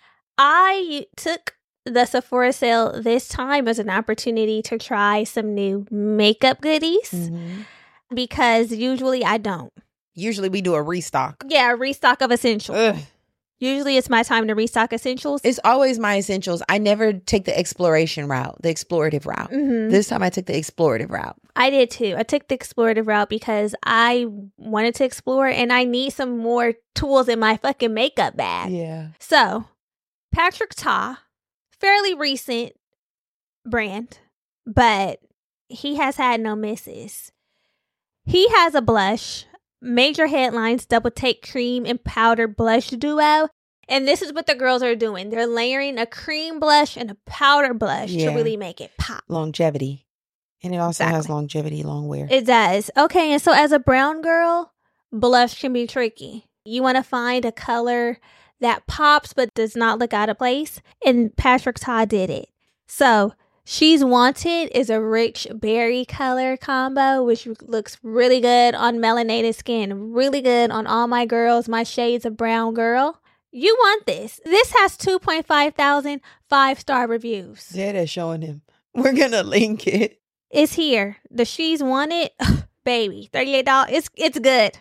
I took the Sephora sale this time as an opportunity to try some new makeup goodies because usually I don't. Usually we do a restock. Yeah, a restock of essentials. Ugh. Usually it's my time to restock essentials. It's always my essentials. I never take the exploration route, the explorative route. This time I took the explorative route. I did too. I took the explorative route because I wanted to explore and I need some more tools in my fucking makeup bag. Yeah. So, Patrick Ta, fairly recent brand, but he has had no misses. He has a blush, Major Headlines Double Take Cream and Powder Blush Duo. And this is what the girls are doing. They're layering a cream blush and a powder blush to really make it pop. Longevity. And it also has longevity, long wear. It does. Okay, and so as a brown girl, blush can be tricky. You want to find a color that pops but does not look out of place. And Patrick Ta did it. So She's Wanted is a rich berry color combo, which looks really good on melanated skin. Really good on all my girls, my shades of brown girl. You want this. This has 2.5 thousand 5-star reviews. Yeah, they're showing him. We're going to link it. It's here. The She's Wanted, baby, $38. It's good.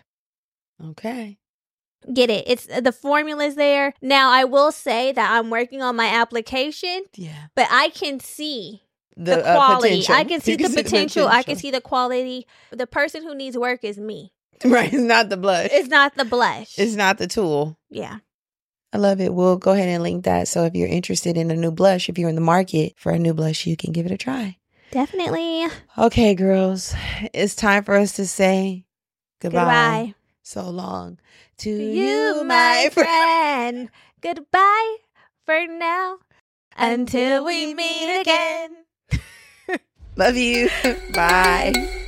Okay. Get it. It's the formula's there. Now, I will say that I'm working on my application. Yeah. But I can see the quality. I can see the potential. I can see the quality. The person who needs work is me. Right. It's not the blush. It's not the blush. It's not the tool. Yeah. I love it. We'll go ahead and link that. So if you're interested in a new blush, if you're in the market for a new blush, you can give it a try. Definitely. Okay, girls. It's time for us to say goodbye. Goodbye. So long to you, my friend. Goodbye for now until we meet again. Love you. Bye.